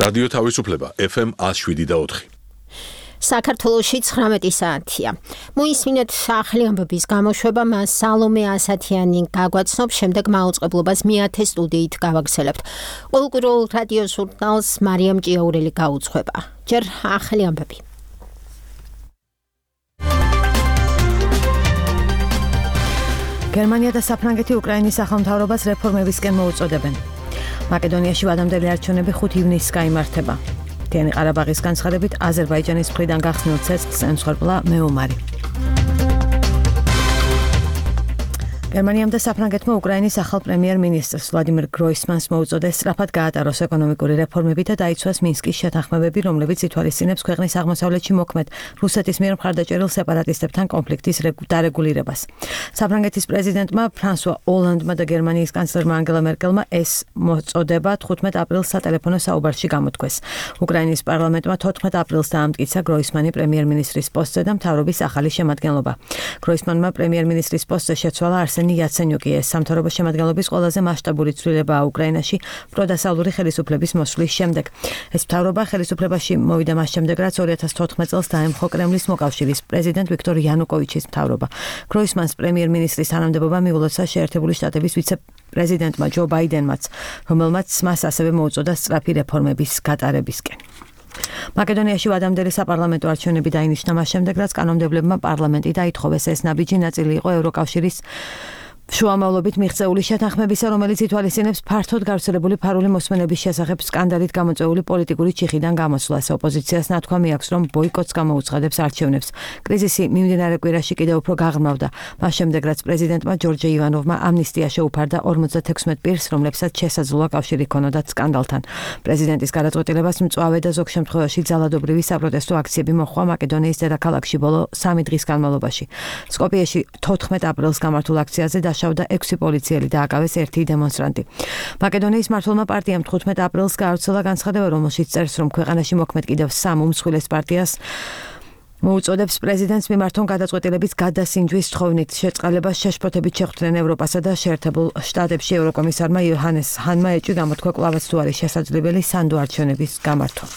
რადიო თავისუფლება FM 107.4. საქართველოში 19 საათია. მოისმინეთ ახალი ამბების გამოშვება, მას სალომე ასათიანი გაგვაცნობს, შემდეგ მაუწყებლობას მეათე სტუდიით გავაგრძელებთ. ყოველკვირეულ რადიო ჟურნალს მარიამ ჭიაურელი გაუძღვება. ჯერ ახალი ამბები. გერმანია და საფრანგეთი უკრაინის სახელმთავრობას რეფორმებისკენ მოუწოდებენ. მაკედონიაში ვადამდელი არჩევნები 5 ივნისს გაიმართება. მთიანი ყარაბაღის განცხადებით აზერბაიჯანის მხრიდან გახსნილ ცეცხლს ემსხვერპლა მეომარი. გერმანიამ და საფრანგეთმა უკრაინის ახალ პრემიერ-მინისტრს ვლადიმერ გროისმანს მოუწოდეს სწრაფად გაატაროს ეკონომიკური რეფორმები და დაიცვას მინსკის შეთანხმებები, რომლებიც ითვალისწინებს ქვეყნის აღმოსავლეთში მოქმედ რუსეთის მიერ მხარდაჭერილ სეპარატისტებთან კონფლიქტის დარეგულირებას. საფრანგეთის პრეზიდენტმა ფრანსუა ოლანდმა და გერმანიის კანცლერმა ანგელა მერკელმა ეს მოწოდება 15 აპრილს სატელეფონო საუბარში გამოთქვეს. უკრაინის პარლამენტმა 14 აპრილს დაამტკიცა გროისმანი პრემიერ-მინისტრის პოსტზე და მთავრობის ახალი შემადგენლობა. გროისმანმა პრემიერ-მინისტრის პოსტზე შეცვალა არსენი იაცენიუკი. ეს სამთავრობო შემადგენლობის ყველაზე მასშტაბური ცვლილებაა უკრაინაში პროდასავლური ხელისუფლების მოსვლის შემდეგ. ეს მთავრობა ხელისუფლებაში მოვიდა მას შემდეგ, რაც 2014 წელს დაემხო კრემლის მოკავშირის პრეზიდენტ ვიქტორ იანუკოვიჩის მთავრობა. გროისმანს პრემიერ-მინისტრის თანამდებობა მიულოცა შეერთებული შტატების ვიცე-პრეზიდენტმა ჯო ბაიდენმაც, რომელმაც მას ასევე მოუწოდა სწრაფი რეფორმების გატარებისკენ. მაკედონიაში ვადამდელი საპარლამენტო არჩევნები დაინიშნა მას შემდეგ, რაც კანონმდებლებმა პარლამენტი დაითხოვეს. ეს ნაბიჯი ნაწილი იყო ევროკავშირის შუამავლობით მიღწეული შეთანხმებისა, რომელიც ითვალისწინებს ფართოდ გავრცელებული ფარული მოსმენების შესახებ სკანდალით გამოწვეული პოლიტიკური ჩიხიდან გამოსვლას. ოპოზიციას ნათქვამი აქვს, რომ ბოიკოტს გამოუცხადებს არჩევნებს. კრიზისი მიმდინარე კვირაში კიდევ უფრო გაღრმავდა. მას შემდეგ, რაც პრეზიდენტმა ჯორჯე ივანოვმა ამნისტია შეუფარდა 56 პირს, რომლებსაც შესაძლოა კავშირი ჰქონოდათ სკანდალთან. პრეზიდენტის გადაწყვეტილებას მწვავე და ზოგ შემთხვევაში ძალადობრივი საპროტესტო აქციები მოჰყვა მაკედონიის დედაქალაქში ბოლო 3 დღის განმავლობაში. სკოპიეში 14 აპრილს გამართულ აქციაზე შავდა 6 პოლიციელი და აკავეს 1 დემონსტრანტი. მაკედონიის მმართველმა პარტიამ 15 აპრილს გაავრცელა განცხადება, რომელშიც წერს, რომ ქვეყანაში მოქმედ კიდევ 3 უმსხვილეს პარტიას მოუწოდებს პრეზიდენტს მიმართონ გადაწყვეტილების გადასინჯვის თხოვნით. შეწყალებას შეშფოთებით შეხვდნენ ევროპასა და შეერთებულ შტატებში ევროკომისარმა იოჰანეს ჰანმა ეჭვი გამოთქვა კვლავაც თუ არის შესაძლებელი სანდო არჩევნების გამართვა.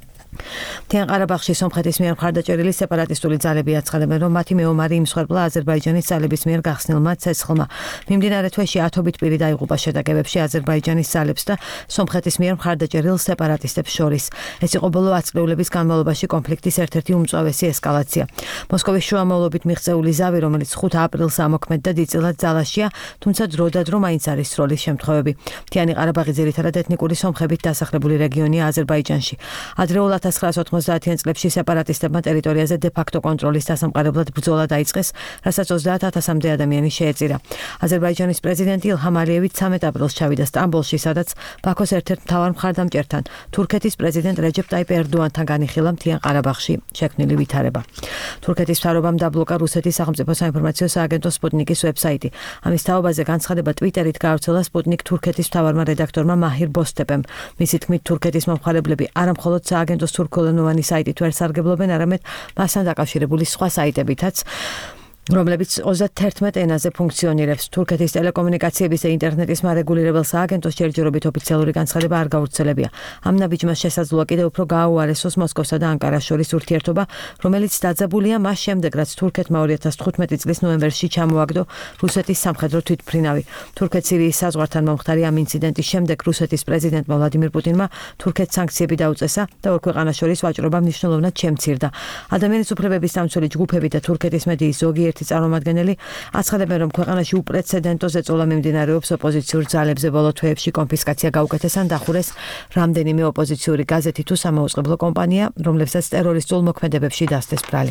მთიან ყარაბაღში სომხეთის მიერ მხარდაჭერილი სეპარატისტული ძალები აცხადებენ, რომ მათი მეომარი იმსხვერპლა აზერბაიჯანის ძალების მიერ გახსნილმა ცეცხლმა. მიმდინარე თვეში 10 პირი დაიღუპა შეტაკებებში აზერბაიჯანის ძალებს და სომხეთის მიერ მხარდაჭერილ სეპარატისტებს შორის. ეს იყო ბოლო 10 წლების განმავლობაში კონფლიქტის ერთ-ერთი უმწვავესი ესკალაცია. მოსკოვის შუამავლობით მიღწეული ზავი, რომელიც 5 აპრილს ამოქმედ და დიდწილად ძალაშია, თუმცა დროდადრო მაინც არის სროლის შემთხვევები. მთიანი ყარაბაღი ძირითადად ეთნიკური სომხებით დასახლებული რეგიონია აზერბაიჯანში. ადრეულ 1990-იან წლებში სეპარატისტებმა ტერიტორიაზე დე-ფაქტო კონტროლის დასამყარებლად ბრძოლა დაიწყეს, რასაც 30,000-მდე ადამიანი შეეწირა. აზერბაიჯანის პრეზიდენტი ილჰამ ალიევი 13 აპრილს ჩავიდა სტამბოლში, სადაც ბაქოს ერთ-ერთ მთავარ მხარდამჭერთან, თურქეთის პრეზიდენტ რეჯეპ ტაიპ ერდოანთან განიხილა მთიან ყარაბაღში შექმნილი ვითარება. თურქეთის მთავრობამ დაბლოკა რუსეთის სახელმწიფო საინფორმაციო სააგენტო სპუტნიკის ვებსაიტი. ამის თაობაზე განცხადება ტვიტერით გაავრცელა სპუტნიკ თურქეთის მთავარმა რედაქტორმა მაჰირ ბოსტეპემ. მისი თქმით, თურქეთის მომხმარებლები არამხოლოდ სააგენტოს თურქულენოვანი საიტით ვერ სარგებლობენ, არამედ მასთან დაკავშირებული სხვა საიტებითაც, რომლებიც 31 ენაზე ფუნქციონირებს. თურქეთის ტელეკომუნიკაციების და ინტერნეტის მარეგულირებელ სააგენტოს ჯერჯერობით ოფიციალური განცხადება არ გავრცელებია. ამ ნაბიჯმა შესაძლოა კიდევ უფრო გააუარესოს მოსკოვსა და ანკარას შორის ურთიერთობა, რომელიც დაძაბულია მას შემდეგ, რაც თურქეთმა 2015 წლის ნოემბერში ჩამოაგდო რუსეთის სამხედრო თვითმფრინავი. თურქეთ-სირიის საზღვართან მომხდარი ამ ინციდენტის შემდეგ რუსეთის პრეზიდენტმა ვლადიმირ პუტინმა თურქეთს სანქციები დაუწესა და ორ ქვეყანას შორის ვაჭრობა მნიშვნელოვნად შემცირდა. ადამიანის უფლებების დამცველი ჯგუფები და თურქეთის მედიის ზოგიერთი წარმომადგენელი აცხადებენ, რომ ქვეყანაში უპრეცედენტო ზეწოლა მიმდინარეობს ოპოზიციურ ძალებზე. ბოლო თვეებში კონფისკაცია გაუკეთეს ან დახურეს რამდენიმე ოპოზიციური გაზეთი თუ სამაუწყებლო კომპანია, რომლებსაც ტერორისტულ მოქმედებებში დასდეს ბრალი.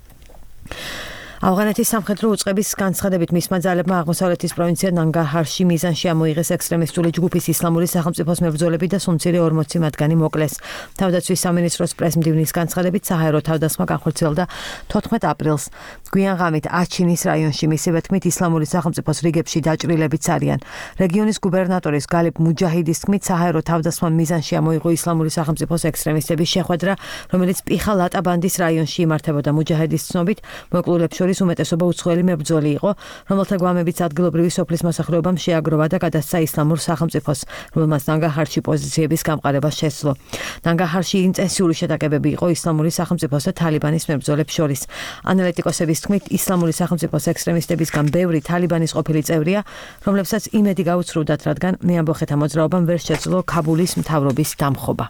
ავღანეთის სამხედრო უწყების განცხადებით მისმა ძალებმა აღმოსავლეთის პროვინცია ნანგარჰარში მიზანში ამოიღეს ექსტრემისტული ჯგუფის ისლამური სახელმწიფოს მებრძოლები და სუმცირე 40 მათგანი მოკლეს. თავდაცვის სამინისტროს პრესმდივნის განცხადებით საჰაერო თავდასხმა განხორციელდა 14 აპრილს. გვიან ღამით აჩინის რაიონში მისივე თქმით ისლამური სახელმწიფოს რიგებში დაჭრილებიც არიან. რეგიონის გუბერნატორის გალიბ მუჯაჰიდის თქმით საჰაერო თავდასხმა მიზანში ამოიღო ისლამური სახელმწიფოს ექსტრემისტების შეხვედრა, რომელიც პიხა-ლატაბანდის რაიონში იმართებოდა. მუჯაჰიდის ცნობით მოკლულებს შორის შორის უმეტესობა უცხოელი მებრძოლი იყო, რომელთა გვამებიც ადგილობრივი სოფლის მოსახლეობამ შეაგროვა და გადასცა ისლამურ სახელმწიფოს, რომელმაც ნანგაჰარში პოზიციების გამყარებას შეძლო. ნანგაჰარში ინტენსიური შეტაკებები იყო ისლამური სახელმწიფოს და თალიბანის მებრძოლებს შორის. ანალიტიკოსების თქმით, ისლამური სახელმწიფოს ექსტრემისტებისგან ბევრი თალიბანის ყოფილი წევრია, რომლებსაც იმედი გაუცრუვდათ, რადგან მეამბოხეთა მოძრაობამ ვერ შეძლო ქაბულის მთავრობის დამხობა.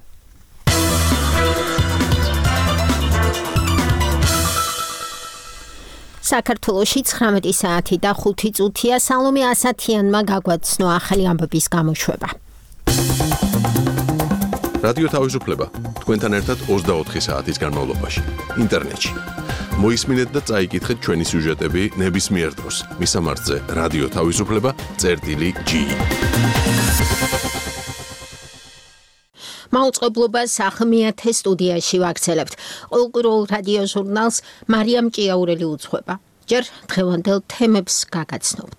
საქართველოში 19 საათი და 5 წუთია. სალომე ასათიანმა გაგვაცნო ახალი ამბების გამოშვება. რადიო თავისუფლება თქვენთან ერთად 24 საათის განმავლობაში ინტერნეტში. მოისმინეთ და წაიკითხეთ ჩვენი სიუჟეტები ნებისმიერ დროს. მისამართზე რადიო თავისუფლება.gi. მაუწყებლობას ახმიათე სტუდიაში ვაგრძელებთ. ყოველკვირეულ რადიო ჟურნალს მარიამ ჭიაურელი უძღვება. ჯერ დღევანდელ თემებს გაგაცნობთ.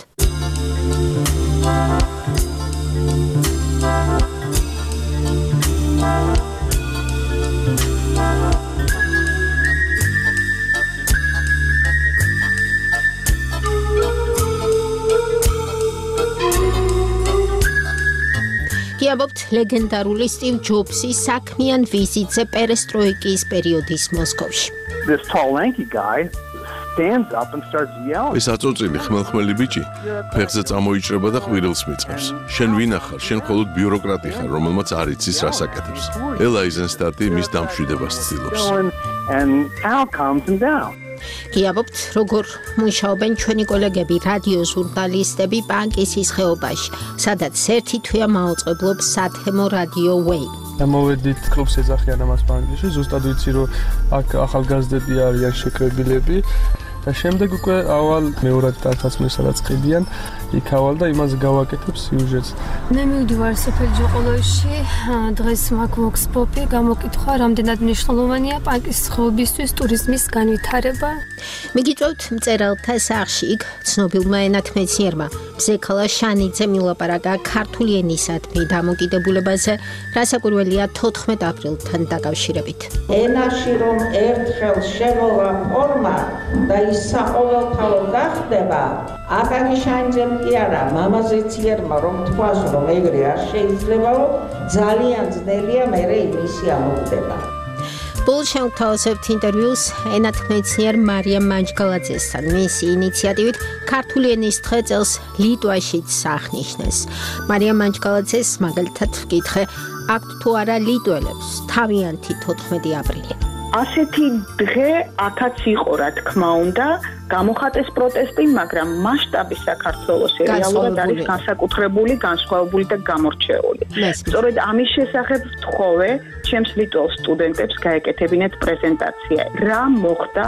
გიაბობთ ლეგენდარული სტივ ჯობსის საქმიან ვიზიტზე პერესტროიკის პერიოდის მოსკოვში. This tall lanky guy stands up and starts yelling. ეს აწოწილი ხმელხმელი ბიჭი ფეხზე წამოიჭრება და ყვირილს მიწყებს. შენ ვინა ხარ? შენ მხოლოდ ბიუროკრატი ხარ, რომელმაც არ იცის რას აკეთებს. ელ აიზენშტაიტი მის დამშვიდებას ცდილობს. And Al calms him down. გიაბობთ როგორ მუშაობენ ჩვენი კოლეგები რადიო ჟურნალისტები პანკისის ხეობაში, სადაც ერთი თვეა მაუწყებლობს სათემო რადიო ვეი. მოვედით კლუბს ეძახიან ამას პანკისში, ზუსტად ვიცი რომ აქ ახალგაზრდები არიან შეკრებილები და შემდეგ უკვე ავალ მეორად ტარცაცმელს სადაც ყიდიან, იქ ავალ და იმას გავაკეთებ სიუჟეტს. მე მივდივარ სოფელ ჯოყოლოში, დღეს მაქვს ვოქსპოპი, გამოკითხვა რამდენად მნიშვნელოვანია პანკის ხეობისთვის ტურიზმის განვითარება. მიგიწევთ მწერალთა სახლში იქ ცნობილმა ენათმეცნიერმა ბზექალა შანიძემ ილაპარაკა ქართული ენისადმი დამოკიდებულებაზე, რასაკვირველია 14 აპრილთან დაკავშირებით. ენაში რომ ერთხელ შემოვა ფორმა და ის საყოველთაო გახდება, აკაკი შანიძემ კი არა, მამაზეც იერმა რომ თქვას რომ ეგრე არ შეიძლებაო, ძალიან ძნელია მერე იმისი ამოხდება. ბოლოს შევთავაზებთ ინტერვიუს ენათმეცნიერ მარიამ მანჯგალაძესთან. მისი ინიციატივით ქართული ენის დღე წელს ლიტვაშიც აღნიშნეს. მარიამ მანჯგალაძეს მაგალითად ვკითხე, აქვთ თუ არა ლიტველებს თავიანთი 14 აპრილი. ასეთი დღე აქაც იყო, რა თქმა უნდა, გამოხატეს პროტესტი, მაგრამ მასშტაბი საქართველოს რეალურად არის განსაკუთრებული, განსხვავებული და გამორჩეული. სწორედ ამის შესახებ ვთხოვე ჩემს ლიტველ სტუდენტებს გაეკეთებინეთ პრეზენტაცია. რა მოხდა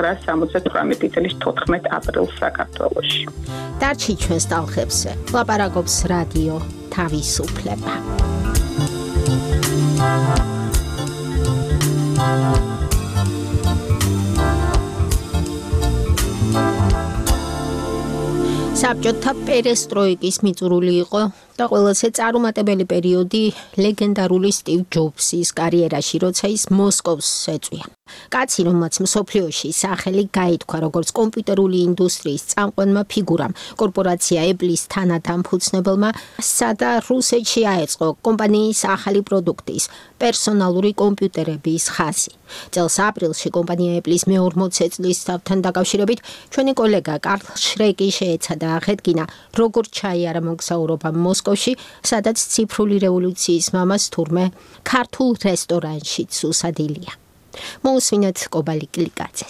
1978 წლის 14 აპრილს საქართველოში. დარჩი ჩვენს ტალღებზე ლაპარაკობს რადიო თავისუფლება. საბჭოთა პერესტროიკის მიწურული იყო და ყველაზე წარუმატებელი პერიოდი ლეგენდარული სტივ ჯობსის კარიერაში, როცა ის მოსკოვს ეწვია. კაცი, რომელმაც მსოფლიოში სახელი გაითქვა როგორც კომპიუტერული ინდუსტრიის წამყვანმა ფიგურამ, კორპორაცია Apple-ის თანადამფუძნებელმა, სადა რუსეთში აეწყო კომპანიის ახალი პროდუქტის, პერსონალური კომპიუტერების ხაზი. წელს აპრილში კომპანია Apple-ის მე-40 წლისთავთან დაკავშირებით ჩვენი კოლეგა კარლ შრეკი შეეცადა აღედგინა, როგორ ჩაიარა მოგზაურობა მოსკოვში, სადაც ციფრული რევოლუციის მამას თურმე ქართულ რესტორანშიც უსადილია. მოусმინეთ კობალი კლიკაძეს.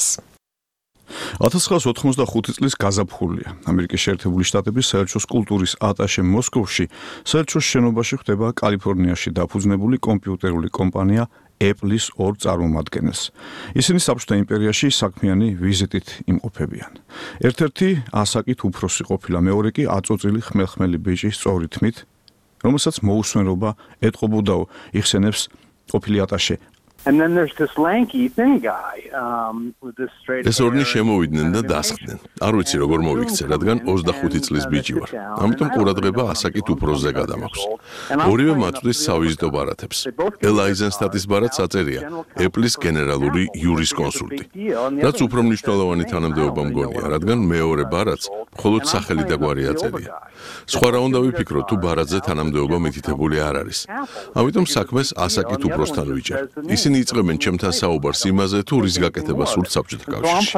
1985 წლის გაზაფხულია. ამერიკის შეერთებული შტატების საელჩოს კულტურის ატაშე მოსკოვში, საელჩოს შენობაში ხდება კალიფორნიაში დაფუძნებული კომპიუტერული კომპანია Apple-ის 2 წარმომადგენელს. ისინი საბჭოთა იმპერიაში საქმიანი ვიზიტით იმყოფებიან. ერთ-ერთი ასაკით უფროსი ყოფილა, მეორე კი აწოწილი ხმელხმელი ბიჭი სწორი თმით, რომელსაც მოусმენობა ეტყობოდაო იხსენებს ყოფილი ატაშე And then there's this lanky thin guy with this straight hair. ეს ორნი შემოვიდნენ და დასხდნენ. არ ვიცი როგორ მოვიქცე, რადგან 25 წლის ბიჭი ვარ. ამიტომ ყურადღება ასაკით უფროსზე გადამაქვს. ორივე მათთვის სავიზიტო ბარათებს. ელ აიზენსტატის ბარათს აწერია Apple-ის გენერალური იურისკონსულტი. რაც უფრო მნიშვნელოვანი თანამდებობა მგონია, რადგან მეორე ბარათს მხოლოდ სახელი და გვარი აწერია. სხვა რა უნდა ვიფიქრო, თუ ბარათზე თანამდებობა მითითებული არ არის. ამიტომ საქმეს ასაკით უფროსთან ვიჭერ. ისინი იწყებენ ჩემთან საუბარს იმაზე, თუ რის გაკეთებას სურთ საბჭოთა კავშირში.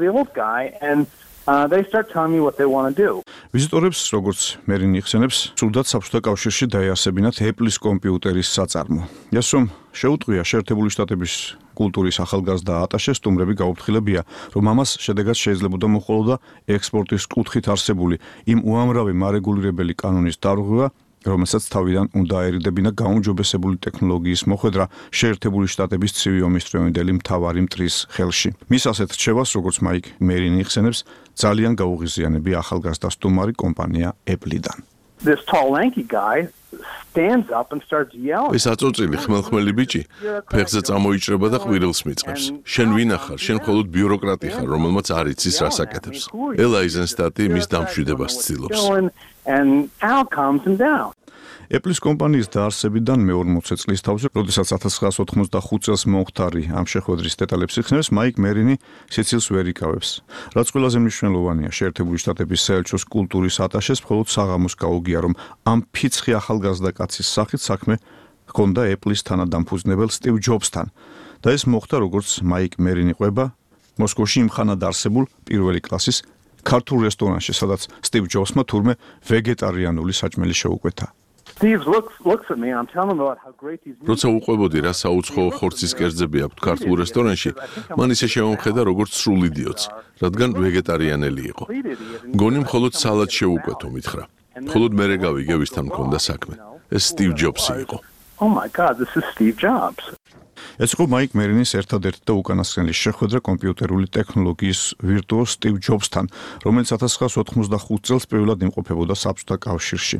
They start telling me what they want to do. ვიზიტორებს, როგორც მერინი იხსენებს, სურდათ საბჭოთა კავშირში დაეასებინათ Apple-ის კომპიუტერის საწარმო. ის რომ შეუწყია შეერთებული შტატების კულტურის ახალგაზრდა ატაშე სტუმრები გაუფრთხილებია, რომ ამას შედეგად შეიძლებოდა მოხოლოდა ექსპორტის კუთხით არსებული იმ უამრავი მარეგულირებელი კანონის დარღვევა, რომელსაც თავიდან უნდა აერიდებინა გაუმჯობესებული ტექნოლოგიის მოხვედრა შეერთებული შტატების ცივი ომის დროინდელი მთავარი მტრის ხელში. მის ასეთ რჩევას, როგორც მაიკ მერინი იხსენებს, ძალიან გაუღიზიანებია ახალგაზრდა სტუმარი კომპანია Apple-დან. This tall lanky guy stands up and starts yelling. ეს აწოწილი ხმელხმელი ბიჭი ფეხზე წამოიჭრება და ყვირილს მიწყებს. შენ ვინა ხარ? შენ მხოლოდ ბიუროკრატი ხარ, რომელმაც არ იცის რას აკეთებს. ელ აიზენსტატი მის დამშვიდებას ცდილობს. And Al calms him down. Apple-ის კომპანიის დაარსებიდან მე-40 წლის თავზე, როდესაც 1985 წელს მომხდარი ამ შეხვედრის დეტალებს იხსენებს, მაიკ მერინი სიცილს ვერ იკავებს. რაც ყველაზე მნიშვნელოვანია, შეერთებული შტატების საელჩოს კულტურის ატაშეს მხოლოდ საღამოს გაუგია, რომ ამ ფიცხი ახალგაზრდა კაცის სახით საქმე ჰქონდა Apple-ის თანადამფუძნებელ სტივ ჯობსთან. და ეს მოხდა, როგორც მაიკ მერინი ყვება, მოსკოვში იმხანად არსებულ პირველი კლასის ქართულ რესტორანში, სადაც სტივ ჯობსმა თურმე ვეგეტარიანული საჭმელი შეუკვეთა. Steve looks at me. I'm telling him about how great these new. როცა უყვებოდი რა საუცხოო ხორცის კერძები აქვს ქართულ რესტორანში, მან ისე შემომხედა როგორც სრულ იდიოტს, რადგან ვეგეტარიანელი იყო. მგონი მხოლოდ სალატს შეუკვეთო, მითხრა. მხოლოდ მერე გავიგე ვისთან მქონდა საქმე. ეს სტივ ჯობსი იყო. Oh my God, this is Steve Jobs. ეს იყო მაიკ მერინის ერთადერთი და უკანასკნელი შეხვედრა კომპიუტერული ტექნოლოგიის ვირტუოზ სტივ ჯობსთან, რომელიც 1985 წელს პირველად იმყოფებოდა საბჭოთა კავშირში.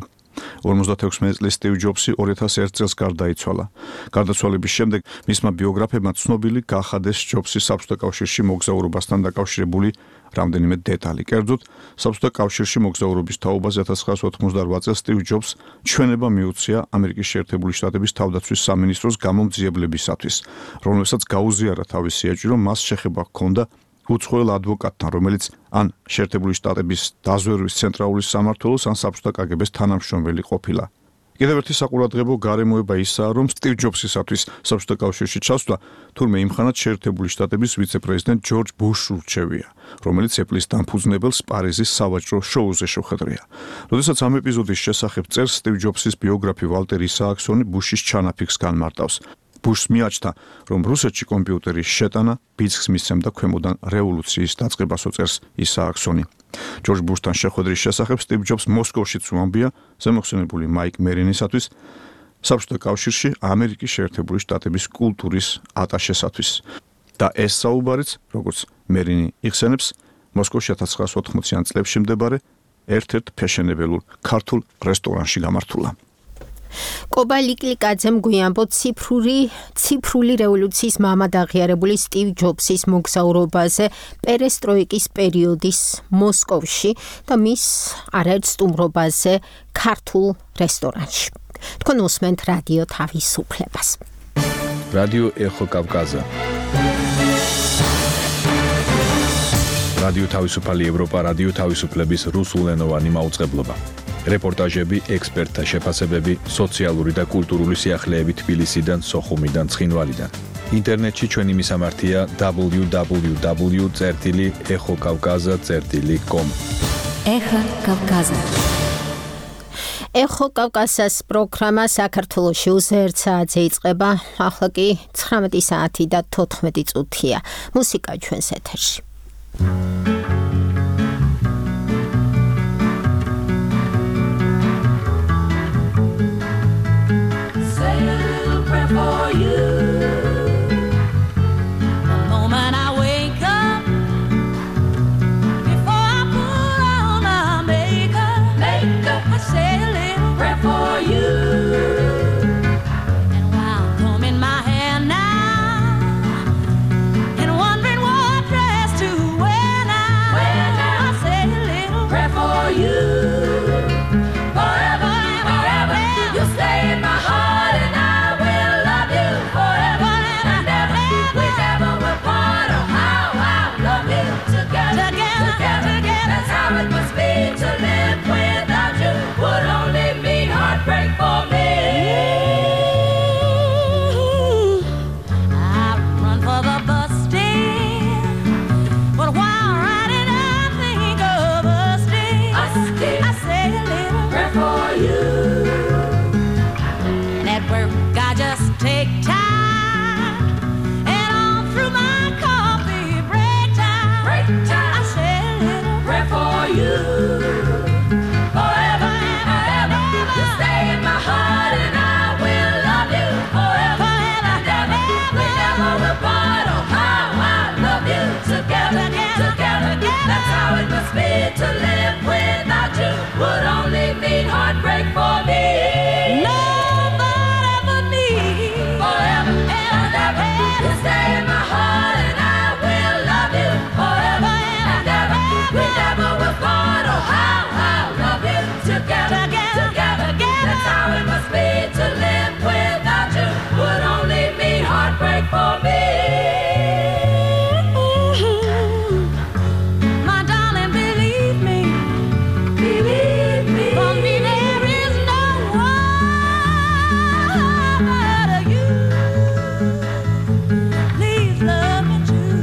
56 წლის სტივ ჯობსი 2001 წელს გარდაიცვალა. გარდაცვალების შემდეგ მისმა ბიოგრაფებმა ცნობილი გახადეს ჯობსის საბჭოთა კავშირში მოგზაურობასთან დაკავშირებული რამდენიმე დეტალი. კერძოდ, საბჭოთა კავშირში მოგზაურობის თაობაზე 1988 წელს სტივ ჯობს ჩვენება მიუცია ამერიკის შეერთებული შტატების თავდაცვის სამინისტროს გამომძიებლებისათვის, რომელსაც გაუზიარა თავისი ეჭვი, რომ მას შეხება ჰქონდა უცხოელ ადვოკატთან, რომელიც ან შეერთებული შტატების დაზვერვის ცენტრალური სამმართველოს, ან საბჭოთა კგბ-ს თანამშრომელი ყოფილა. კიდევ ერთი საყურადღებო გარემოება ისაა, რომ სტივ ჯობსისათვის საბჭოთა კავშირში ჩასვლა თურმე იმხანად შეერთებული შტატების ვიცე-პრეზიდენტ ჯორჯ ბუშს ურჩევია, რომელიც Apple-ის დამფუძნებელს პარიზის სავაჭრო შოუზე შეხვედრია. როდესაც ამ ეპიზოდის შესახებ წერს, სტივ ჯობსის ბიოგრაფი ვალტერ ისააქსონი ბუშის ჩანაფიქს განმარტავს. ბუშს მიაჩნდა, რომ რუსეთში კომპიუტერის შეტანა ბიძგს მისცემდა ქვემოდან რევოლუციის დაწყებასო წერს ისააქსონი. ჯორჯ ბუშთან შეხვედრის შესახებ სტივ ჯობს მოსკოვშიც უამბია ზემოხსენებული მაიკ მერინისათვის საბჭოთა კავშირში ამერიკის შეერთებული შტატების კულტურის ატაშესათვის. და ეს საუბარიც, როგორც მერინი იხსენებს, მოსკოვში 1980-იან წლებში მდებარე ერთ-ერთ ფეშენებელურ ქართულ რესტორანში გამართულა. კობა ლიკლიკაძემ გვიანბო ციფრული რევოლუციის მამად აღიარებული სტივ ჯობსის მოგზაურობაზე პერესტროიკის პერიოდის მოსკოვში და მის არაერთ სტუმრობაზე ქართულ რესტორანში. თქვენ უსმენთ რადიო თავისუფლებას. რადიო ეხო კავკაზა. რადიო თავისუფალი ევროპა, რადიო თავისუფლების რუსულენოვანი მაუწყებლობა. რეპორტაჟები, ექსპერტთა შეფასებები, სოციალური და კულტურული სიახლეები თბილისიდან, სოხუმიდან, ცხინვალიდან. ინტერნეტში ჩვენი მისამართია www.exokavkaza.com. ეხო კავკაზა. ეხო კავკაზას პროგრამა საქართველოში უზერთ საათზე იწყება, ახლა კი 19 საათი და 14 წუთია. მუსიკა ჩვენს ეთერში. For you, the moment I wake up, before I put on my makeup, I say a little prayer for you. And while I'm combing my hair now, you. Forever, forever, you stay in my heart, and I will love you forever and ever. We never will part. Oh, how I love you together, together. That's how it must be to live without you. Would only mean heartbreak for me. Take time and on through my coffee break time. I say a little prayer for you. Forever, forever, you stay in my heart, and I will love you forever and ever. We never will part. Oh, how I love you together, together. That's how it must be to live without you. Would only mean heartbreak for me. Stay in my heart, and I will love you forever and ever. We never will part. Oh, how I love you together, together. That's how it must be to live without you. Would only mean heartbreak for me. My darling, believe me, believe me. For me, there is no one but you. Love me too.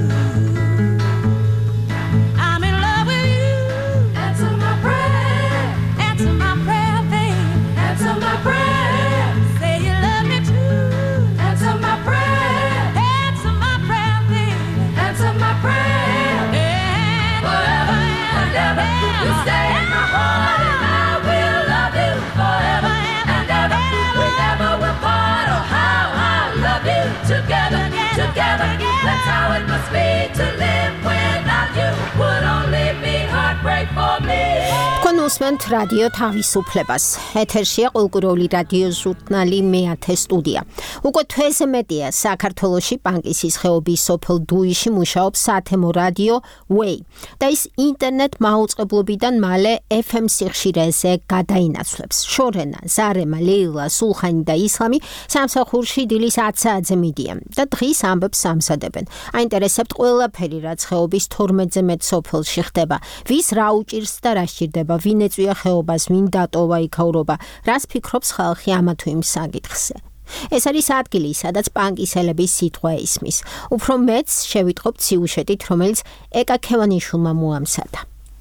I'm in love with you. Answer my prayer, babe. Answer my prayer. Say you love me too. Answer my prayer, babe. Answer my prayer. And forever and ever, you stay in my heart, and I will love you forever and ever. We never will part. Oh, how I love you together, together. That's how it must be to live without you. Would only mean heartbreak for me. კონუსმენთ რადიო თავისუფლებას. ეთერშია ყოლკუროვი რადიო ჟურნალი მეათე სტუდია. უკვე თვეზე მეტია საქართველოში პანკისის ხეობის სოფელ დუიში მუშაობს სათემო რადიო Way. და ის ინტერნეტ მაუწყებლობიდან მალე FM სიხშირეზე გადაინაცვლებს. შორენა, ზარემა, ლეილა, სულხანი და ისლამი სამსახურში დილის 10 საათზე მიდიან და დღის ამბებს ამზადებენ. აინტერესებთ ყველაფერი, რაც ხეობის 12-ზე მეტ სოფელში ხდება. ვის რა უჭირს და რა სჭირდება, ვინ ეწვია ხეობას, ვინ დატოვა იქაურობა, რას ფიქრობს ხალხი ამა თუ იმ საკითხზე. ეს არის ადგილი, სადაც პანკისელების სიტყვა ისმის. უფრო მეც შევიტყობთ სიუჟეტით, რომელიც ეკა ქევანიშვილმა მოამზადა.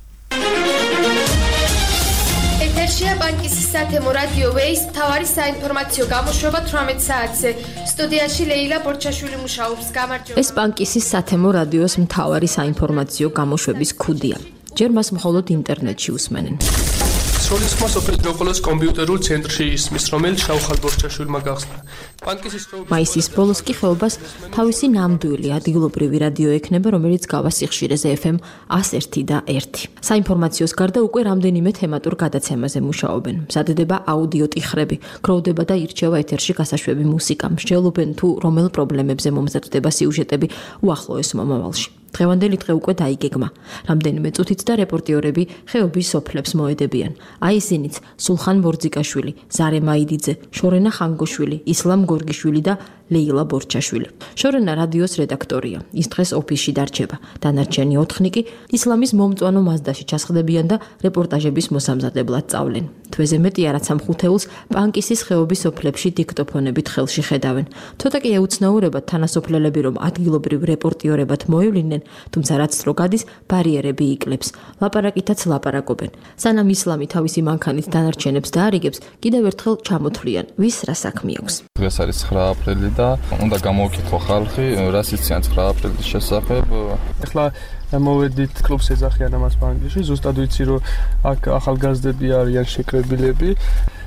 ეთერშია პანკისის სათემო რადიო Way-ის მთავარი საინფორმაციო გამოშვება 18 საათზე. სტუდიაში ლეილა ბორჩაშვილი მუშაობს. გამარჯობა. ეს პანკისის სათემო რადიოს მთავარი საინფორმაციო გამოშვების ქუდია. ჯერ მას მხოლოდ ინტერნეტში უსმენენ. სროლის ხმა სოფელ ჯოყოლოს კომპიუტერულ ცენტრში ისმის, რომელიც შავხალ ბორჩაშვილმა გახსნა. მაისის ბოლოს კი ხეობას თავისი ნამდვილი ადგილობრივი რადიო ექნება, რომელიც გავა სიხშირეზე FM 101 და 1. საინფორმაციოს გარდა უკვე რამდენიმე თემატურ გადაცემაზე მუშაობენ. მზადდება აუდიო ტიხრები, გროვდება და ირჩევა ეთერში გასაშვები მუსიკა, მსჯელობენ თუ რომელ პრობლემებზე მომზადდება სიუჟეტები უახლოეს მომავალში. დღევანდელი დღე უკვე დაიგეგმა. რამდენიმე წუთით და რეპორტიორები ხეობის სოფლებს მოედებიან. აი ისინიც: სულხან ბორძიკაშვილი, ზარე მაიდიძე, შორენა ხანგოშვილი, ისლამ გორგიშვილი და ლეილა ბორჩაშვილი. შორენა რადიოს რედაქტორია. ის დღეს ოფისში დარჩება. დანარჩენი 4 კი ისლამის მომწვანო მაზდაში ჩასხდებიან და რეპორტაჟების მოსამზადებლად წავლენ. თვეზე მეტია, რაც ამ ხუთეულს პანკისის ხეობის სოფლებში დიქტოფონებით ხელში ხედავენ. ცოტა კი ეუცნაურებათ თანასოფლელები, რომ ადგილობრივ რეპორტიორებად მოევლინენ, თუმცა რაც დრო გადის, ბარიერები იკლებს. ლაპარაკითაც ლაპარაკობენ. სანამ ისლამი თავისი მანქანით დანარჩენებს დაარიგებს, კიდევ ერთხელ ჩამოთვლიან, ვის რა საქმე აქვს. დღეს არის 9 აპრილი და უნდა გამოვკითხო ხალხი, რას იციან 9 აპრილის შესახებ. ახლა მოვედით კლუბს ეძახიან ამას პანკისში, ზუსტად ვიცი, რომ აქ ახალგაზრდები არიან შეკრებილები.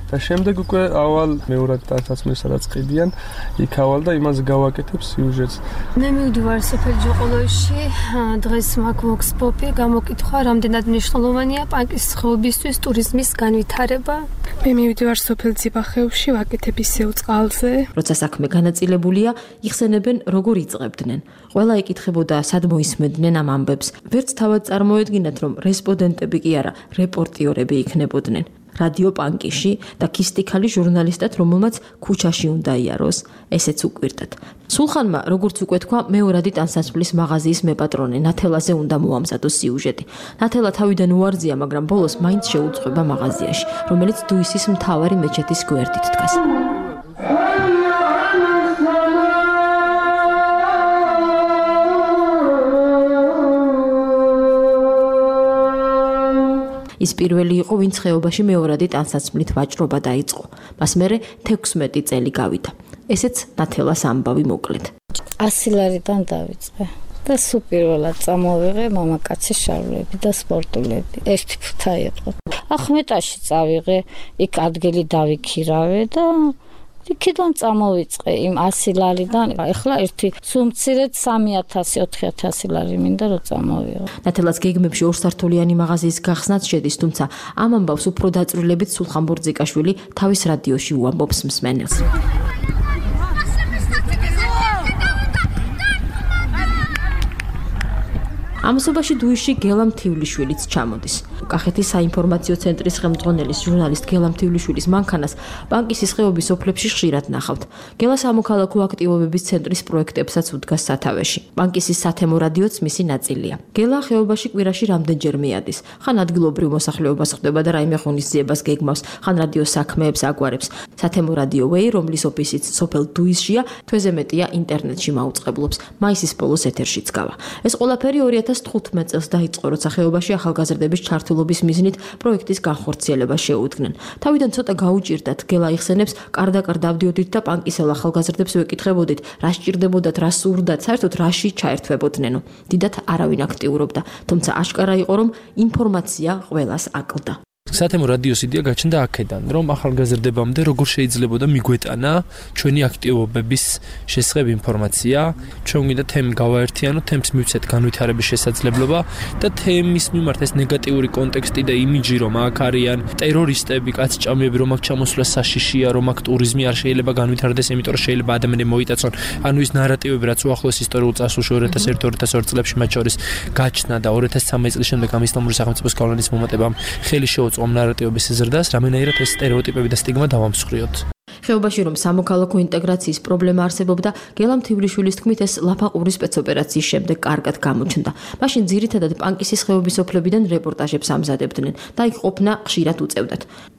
და შემდეგ უკვე ავალ მეორად ტანსაცმელს სადაც ყიდიან, იქ ავალ და იმას გავაკეთებ სიუჟეტს. მე მივდივარ სოფელ ჯოყოლოში, დღეს მაქვს ვოქსპოპი, გამოკითხვა რამდენად მნიშვნელოვანია პანკის ხეობისთვის ტურიზმის განვითარება. მე მივდივარ სოფელ ძიბახევში, ვაკეთებ ისევ წყალზე. როცა საქმე განაწილებულია, იხსენებენ როგორ იწყებდნენ. ყველა ეკითხებოდა სად მოისმენდნენ ამ ამბებს. ვერც თავად წარმოედგინათ, რომ რესპონდენტები კი არა, რეპორტიორები იქნებოდნენ. რადიო პანკიში და ქისტიქალი ჟურნალისტად, რომელმაც ქუჩაში უნდა იაროს, ესეც უკვირდათ. სულხანმა, როგორც უკვე თქვა, მეორადი ტანსაცმლის მაღაზიის მეპატრონე ნათელაზე უნდა მოამზადოს სიუჟეტი. ნათელა თავიდან უარძია, მაგრამ ბოლოს მაინც შეუწყება მაღაზიაში, რომელიც დუისის მთავარი მეჩეთის გვერდით დგას. ის პირველი იყო, ვინც ხეობაში მეორადი ტანსაცმლით ვაჭრობა დაიწყო. მას მერე 16 წელი გავიდა. ესეც ნათელას ამბავი მოკლედ. 100 ლარიდან დავიწყე და სულ პირველად წამოვიღე მამაკაცის შარვლები და სპორტულები. ერთი ფუთა იყო. ახმეტაში წავიღე, იქ ადგილი დავიქირავე და იქიდან წამოვიწყე იმ 100 ლარიდან. ეხლა ერთი სუმცირედ 3000-4000 ლარი მინდა რომ წამოვიღო. ნათელას გეგმებში ორსართულიანი მაღაზიის გახსნაც შედის, თუმცა ამ ამბავს უფრო დაწვრილებით სულხან ბორძიკაშვილი თავის რადიოში უამბობს მსმენელს. ამასობაში დუისში გელა მთივლიშვილიც ჩამოდის. კახეთის საინფორმაციო ცენტრის ხელმძღვანელის ჟურნალისტ გელა მთივლიშვილის მანქანას პანკისის ხეობის ოფლებში ხშირად ნახავთ. გელა სამოქალაქო აქტივობების ცენტრის პროექტებსაც უდგას სათავეში. პანკისის სათემო რადიოც მისი ნაწილია. გელა ხეობაში კვირაში რამდენჯერ მიადის. ხან ადგილობრივ მოსახლეობას ხდება და რაიმე ღონისძიებას გეგმავს, ხან რადიო საქმეებს აგვარებს. სათემო რადიო ვეი, რომლის ოფისიც სოფელ დუისშია, თვეზე მეტია ინტერნეტში მაუწყებლობს. მაისის ბოლოს ეთერშიც გავა. ეს ყველაფერი 2015 წელს დაიწყო, როცა ხეობაში ახალგაზრდების ჩართულობის მიზნით პროექტის განხორციელება შეუდგნენ. თავიდან ცოტა გაუჭირდათ, გელა იხსენებს, კარდაკარ დავდიოდით და პანკისელ ახალგაზრდებს ვეკითხებოდით, რა სჭირდებოდათ, რა სურდათ, საერთოდ რაში ჩაერთვებოდნენო. დიდად არავინ აქტიურობდა, თუმცა აშკარა იყო, რომ ინფორმაცია ყველას აკლდა. სათემო რადიოს იდეა გაჩნდა აქედან, რომ ახალგაზრდებამდე როგორ შეიძლებოდა მიგვეტანა ჩვენი აქტივობების შესახებ ინფორმაცია, ჩვენ გვინდა თემი გავაერთიანოთ, თემს მივცეთ განვითარების შესაძლებლობა და თემის მიმართ ეს ნეგატიური კონტექსტი და იმიჯი, რომ აქ არიან ტერორისტები, კაცჭამები, რომ აქ ჩამოსვლა საშიშია, რომ აქ ტურიზმი არ შეიძლება განვითარდეს, იმიტომ რომ შეიძლება ადამიანები მოიტაცონ. ანუ ის ნარატივები, რაც უახლოეს ისტორიულ წარსულში 2001-2002 წლებში მათ შორის გაჩნდა და 2013 წლის შემდეგ ამ ისლამური სახელმწიფოს გავლენის მომატებამ ხელი შეუწყო ნარატივების ზრდას, რამენაირად ეს სტერეოტიპები და სტიგმა დავამსხვრიოთ. ხეობაში რომ სამოქალაქო ინტეგრაციის პრობლემა არსებობდა, გელა მთივლიშვილის თქმით ეს ლაფაყური სპეცოპერაციის შემდეგ კარგად გამოჩნდა. მაშინ ძირითადად პანკისის ხეობის ოფლებიდან რეპორტაჟებს ამზადებდნენ და იქ ყოფნა ხშირად უწევდათ.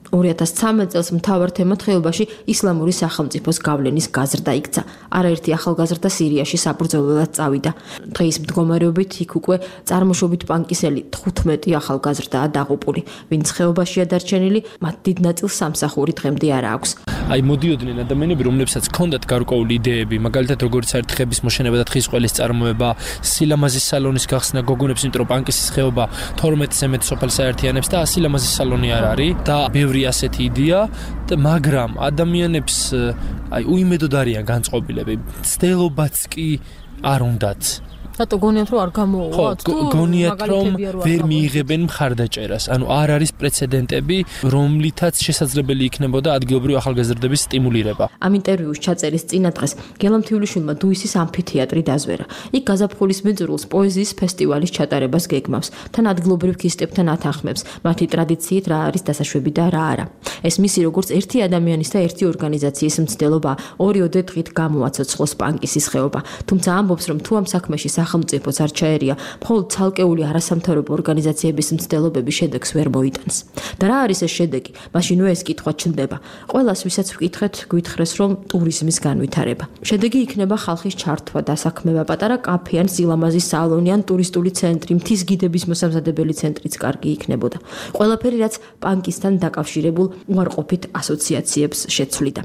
2013 წელს მთავარ თემად ხეობაში ისლამური სახელმწიფოს გავლენის გაზრდა იქცა. არაერთი ახალგაზრდა სირიაში საბრძოლველად წავიდა. დღეის მდგომარეობით იქ უკვე წარმოშობით პანკისელი 15 ახალგაზრდაა დაღუპული. ვინც ხეობაშია დარჩენილი, მათ დიდ ნაწილს სამსახური დღემდე არ აქვს. აი მოდიოდნენ ადამიანები, რომლებსაც ჰქონდათ გარკვეული იდეები, მაგალითად როგორც ერთხების მოშენება და თხის ყველის წარმოება, სილამაზის სალონის გახსნა გოგონებს, იმიტომ რომ პანკისის ხეობა 12-ზე მეტ სოფელს აერთიანებს და სილამაზის სალონი არ არის და ბევრი ასეთი იდეა, მაგრამ ადამიანებს აი უიმედოდ არიან განწყობილები. ცდილობაც კი არ უნდათ. რატო გონიათ რომ არ გამოვაოთ? გონიათ რომ ვერ მიიღებენ მხარდაჭერას. ანუ არ არის პრეცედენტები, რომლითაც შესაძლებელი იქნებოდა ადგილობრივი ახალგაზრდების სტიმულირება. ამ ინტერვიუს ჩაწერის წინა დღეს გელა მთივლიშვილმა დუისის ამფითეატრი დაზვერა. იქ გაზაფხულის მიწურულს პოეზიის ფესტივალის ჩატარებას გეგმავს. თან ადგილობრივ ქისტებთან ათანხმებს, მათი ტრადიციით რა არის დასაშვები და რა არა. ეს მისი როგორც ერთი ადამიანის და ერთი ორგანიზაციის მცდელობა, ორიოდე დღით გამოაცოცხლოს პანკისის ხეობა. თუმცა ამბობს, რომ თუ ამ საქმეში სახელმწიფოც არ ჩაერია, მხოლოდ ცალკეული არასამთავრობო ორგანიზაციების მცდელობები შედეგს ვერ მოიტანს. და რა არის ეს შედეგი? მაშინვე ეს კითხვა ჩნდება. ყველას, ვისაც ვკითხეთ, გვითხრეს, რომ ტურიზმის განვითარება. შედეგი იქნება ხალხის ჩართვა, დასაქმება, პატარა კაფე ან სილამაზის სალონი ან ტურისტული центრი, მთის გიდების მოსამზადებელი ცენტრიც კარგი იქნებოდა. ყველაფერი, რაც პანკისთან დაკავშირებულ უარყოფით ასოციაციებს შეცვლიდა.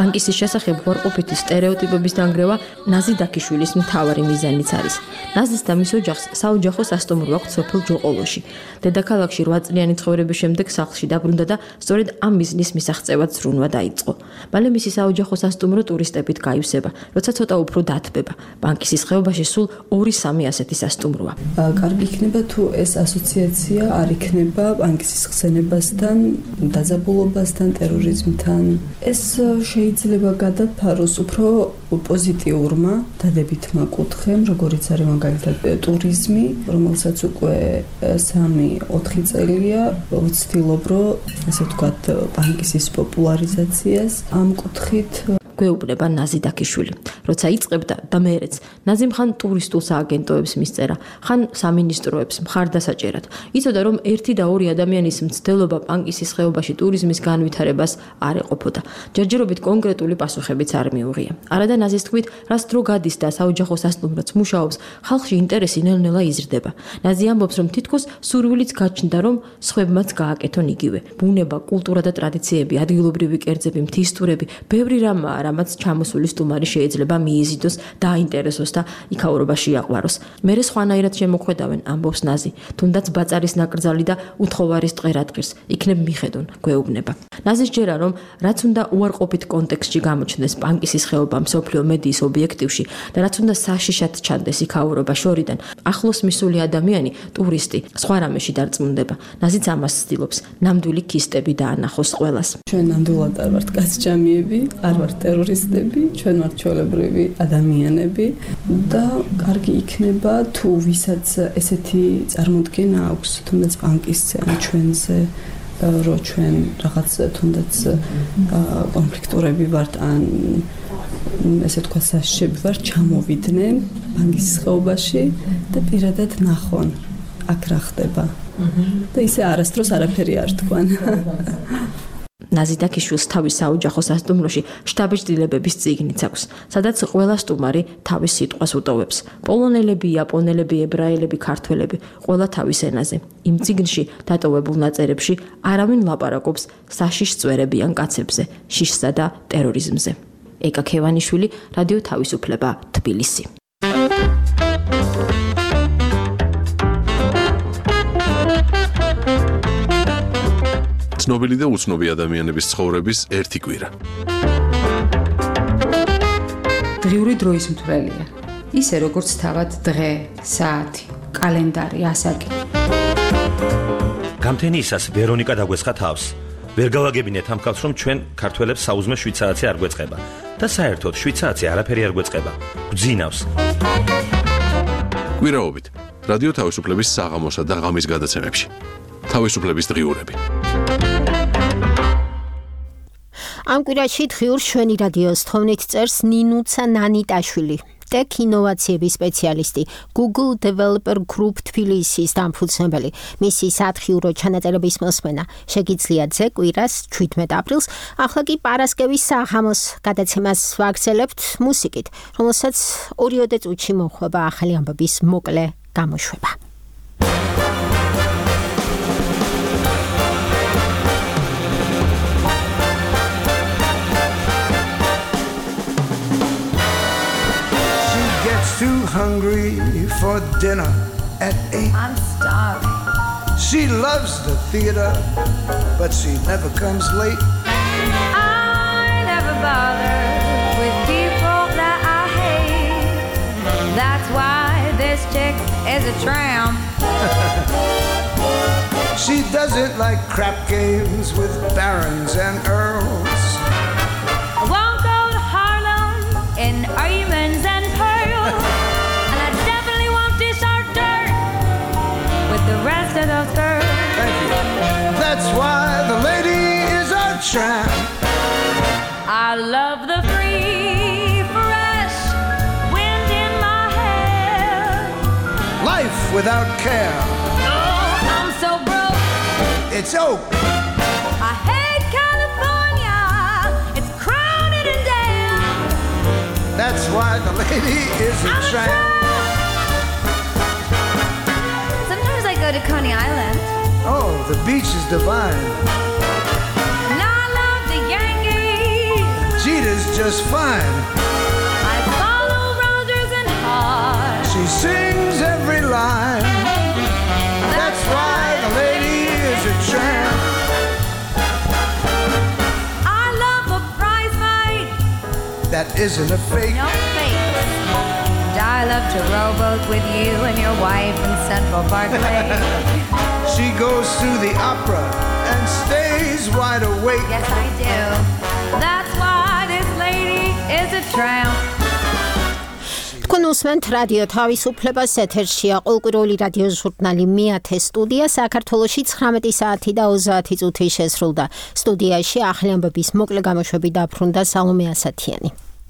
პანკისის შესახებ უარყოფითი სტერეოტიპების დანგრევა ნაზი დაქიშვილის მთავარი მიზანიც არის. ნაზის და მის ოჯახს საოჯახო სასტუმრო აქვს სოფელ ჯოყოლოში. დედაქალაქში 8 წლიანი ცხოვრების შემდეგ სახლში დაბრუნდა და სწორედ ამ მიზნის მისაღწევად ზრუნვა დაიწყო. მალე მისი საოჯახო სასტუმრო ტურისტებით გაივსება, როცა ცოტა უფრო დათბება. პანკისის ხეობაში სულ 2-3 ასეთი სასტუმროა. კარგი იქნება თუ ეს ასოციაცია არ იქნება პანკისის ხსენებასთან, დაძაბულობასთან, ტერორიზმთან. ეს შეიძლება გადაფაროს უფრო პოზიტიურმა დადებითმა კუთხემ, როგორიც არის მაგალითად ტურიზმი, რომელსაც უკვე 3-4 წელია ვცდილობ, რომ ასე ვთქვათ, პანკისის პოპულარიზაციას ამ კუთხით გვეუბნება ნაზი დაქიშვილი. როცა იწყებდა და მეერეც ნაზიმ ხან ტურისტულ სააგენტოებს მისწერა, ხან სამინისტროებს მხარდასაჭერად. იცოდა რომ 1 და 2 ადამიანის მცდელობა პანკისის ხეობაში ტურიზმის განვითარებას არ ეყოფოდა. ჯერჯერობით კონკრეტული პასუხებიც არ მიუღია. არადა ნაზის თქმით, რაც დრო გადის და საოჯახო სასტუმროც მუშაობს, ხალხში ინტერესი ნელ-ნელა იზრდება. ნაზი ამბობს, რომ თითქოს სურვილიც გაჩნდა, რომ სხვებმაც გააკეთონ იგივე. ბუნება, კულტურა და ტრადიციები, ადგილობრივი კერძები, მთისტურები, ბევრი რამაა, რამაც ჩამოსული სტუმარი შეიძლება მიიზიდოს, დააინტერესოს და იქაურობაში აყვაროს. მერე სხვანაირად შემოხვედავენ, ამბობს ნაზი, თუნდაც ბაწარის ნაკრძალი და უთხოვარის ტყერატყირს იქნებ მიხედონ, გვეუბნება. ნაზის ჯერა, რომ რაც უნდა უარყოფით კონტექსტში გამოჩნდეს პანკისის ხეობა მსოფლიო მედიის ობიექტივში და რაც უნდა საშიშად ჩანდეს იქაურობა შორიდან, ახლოს მისული ადამიანი, ტურისტი, სხვა რამეში დარწმუნდება. ნაზიც ამას ცდილობს, ნამდვილი ქისტები დაანახოს ყველას. ჩვენ ნამდვილად არ ვართ კაცჭამიები, არ ვართ ტერორისტები, ჩვენ ვართ ჩვეულებრივი ადამიანები და კარგი იქნება თუ ვისაც ესეთი წარმოდგენა აქვს, თუნდაც პანკისზე ან ჩვენზე, რომ ჩვენ რაღაც თუნდაც კონფლიქტურები ვართ ან ესე თქვა საშიშები ვართ, ჩამოვიდნენ პანკისის ხეობაში და პირადად ნახონ აქ რა ხდება. და ისე არასდროს არაფერი არ თქვან. ნაზი დაქიშვილს თავის საოჯახო სასტუმროში შტაბ-ჭდილებების წიგნიც აქვს, სადაც ყველა სტუმარი თავის სიტყვას უტოვებს. პოლონელები, იაპონელები, ებრაელები, ქართველები, ყველა თავის ენაზე. იმ წიგნში დატოვებულ ნაწერებში არავინ ლაპარაკობს საშიშ წვერებიან კაცებზე, შიშსა და ტერორიზმზე. ეკა ქევანიშვილი, რადიო თავისუფლება, თბილისი. ცნობილი და უცნობი ადამიანების ცხოვრების ერთი კვირა. დღიური დროის მთვრელია. ისე როგორც თავად დღე, საათი, კალენდარი, ასაკი. გამთენიისას ვერონიკა დაგვესხა თავს. ვერ გავაგებინეთ ამ ხალხს, რომ ჩვენ ქართველებს საუზმე შვიცარიცი არ გვეწყება და საერთოდ შვიცარიცი არაფერი არ გვეწყება. გძინავს. კვირაობით რადიო თავისუფლების საღამოსა და ღამის გადაცემებში. თავისუფლების დღიურები. ამ კვირაში დღიურ შვენი რადიოს თხოვნით წერს ნინუცა ნანიტაშვილი, ტექ ინოვაციების სპეციალისტი, Google Developer Group თბილისის დამფუძნებელი. მისი სათხიურო ჩანაწერების მოსმენა შეგიძლიათ ზე კვირას 17 აპრილს, ახლა კი პარასკევის საღამოს გადაცემას ვაგრძელებთ მუსიკით, რომელსაც 2 წუთში მოხვება ახალი ამბების მოკლე გამოშვება. Too hungry for dinner at 8. I'm starving. She loves the theater, but she never comes late. I never bother with people that I hate. That's why this chick is a tramp. She doesn't like crap games with barons and earls. I won't go to Harlem in diamonds and pearls. And I definitely won't dish our dirt with the rest of those girls. Thank you. That's why the lady is a tramp. I love the free, fresh wind in my hair. Life without care. Oh, I'm so broke. It's oak. I hate California. It's crowded and damn. That's why the lady is a tramp. Sometimes I go to Coney Island. Oh, the beach is divine. And I love the Yankees. Jeter's just fine. I follow Rogers and Hart. She sings every line. That's why the lady is a tramp. I love a prize fight. That isn't a fake. No fake. And I love to rowboat with you and your wife in Central Park Lake. She goes to the opera and stays wide awake. Yes, I do. That's why this lady is a tramp. თქვენ უსმენთ რადიო თავისუფლებას, ეთერშია ყოველკვირეული რადიო ჟურნალი მეათე სტუდია. საქართველოში 19 საათი და 30 წუთი შესრულდა. სტუდიაში ახლი ამბების მოკლე გამოშვები დაბრუნდა სალომე ასათიანი.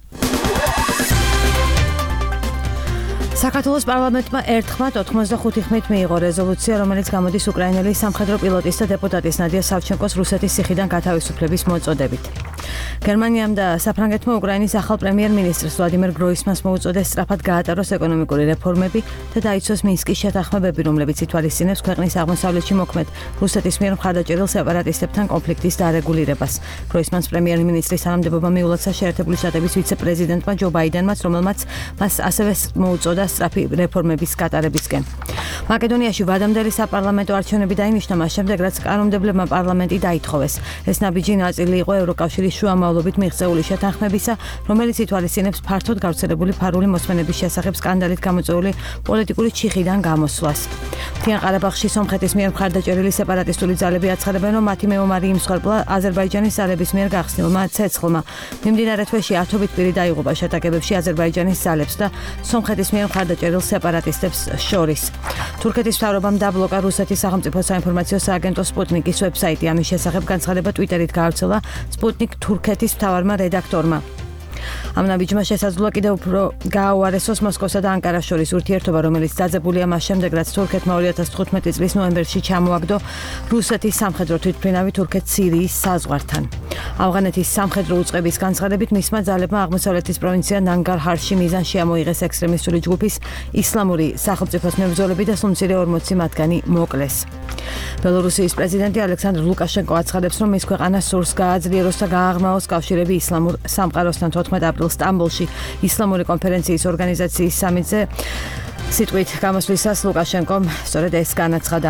საქართველოს პარლამენტმა ერთხმად 85 ხმით მიიღო რეზოლუცია, რომელიც გამოდის უკრაინელი სამხედრო პილოტის და დეპუტატის ნადია სავჩენკოს რუსეთის ციხიდან გათავისუფლების მოწოდებით. გერმანიამ და საფრანგეთმა უკრაინის ახალ პრემიერ-მინისტრს ვლადიმერ გროისმანს მოუწოდეს სწრაფად გაატაროს ეკონომიკური რეფორმები და დაიცვას მინსკის შეთანხმებები, რომლებიც ითვალისწინებს ქვეყნის აღმოსავლეთში მოქმედ რუსეთის მიერ მხარდაჭერილ სეპარატისტებთან კონფლიქტის დარეგულირებას. გროისმანს პრემიერ-მინისტრის თანამდებობა მიულოცა შეერთებული შტატების ვიცე-პრეზიდენტმა ჯო ბაიდენმაც, რომელმაც მას ასევე მოუწოდა სწრაფი რეფორმების გატარებისკენ. მაკედონიაში ვადამდელი საპარლამენტო არჩევნები დაინიშნა მას შემდეგ, რაც კანონმდებლებმა პარლამენტი დაითხოვეს. ეს ნაბიჯი ნაწილი იყო ევროკავშირის შუამავლობით მიღწეული შეთანხმებისა, რომელიც ითვალისწინებს ფართოდ გავრცელებული ფარული მოსმენების შესახებ სკანდალით გამოწვეული პოლიტიკური ჩიხიდან გამოსვლას. მთიან ყარაბაღში სომხეთის მიერ მხარდაჭერილი სეპარატისტული ძალები აცხადებენ, რომ მათი მეომარი იმსხვერპლა აზერბაიჯანის ძალების მიერ გახსნილმა ცეცხლმა. მიმდინარე თვეში 10 პირი დაიღუპა შეტაკებებში აზერბაიჯანის ძალებს და სომხეთის მიერ მხარდაჭერილ სეპარატისტებს შორის. თურქეთის მთავრობამ დაბლოკა რუსეთის სახელმწიფო საინფორმაციო სააგენტო სპუტნიკის ვებსაიტი. ამის შესახებ განცხადება ტვიტერით გაავრცელა სპუტნიკ თურქეთის მთავარმა რედაქტორმა. ამ ნაბიჯმა შესაძლოა კიდევ უფრო გააუარესოს მოსკოვსა და ანკარას შორის ურთიერთობა, რომელიც დაძაბულია მას შემდეგ, რაც თურქეთმა 2015 წლის ნოემბერში ჩამოაგდო რუსეთის სამხედრო თვითმფრინავი თურქეთ-სირიის საზღვართან. ავღანეთის სამხედრო უწყების განცხადებით მისმა ძალებმა აღმოსავლეთის პროვინცია ნანგარჰარში მიზანში ამოიღეს ექსტრემისტული ჯგუფის ისლამური სახელმწიფოს მებრძოლები და სულ მცირე 40 მათგანი მოკლეს. ბელორუსიის პრეზიდენტი ალექსანდრ ლუკაშენკო აცხადებს, რომ მის ქვეყანას სურს გააძლიეროს და გააღრმაოს კავშირები ისლამურ სამყაროსთან. 14 აპრილს სტამბოლში ისლამური კონფერენციის ორგანიზაციის სამიტზე სიტყვით გამოსვლისას ლუკაშენკომ სწორედ ეს განაცხადა.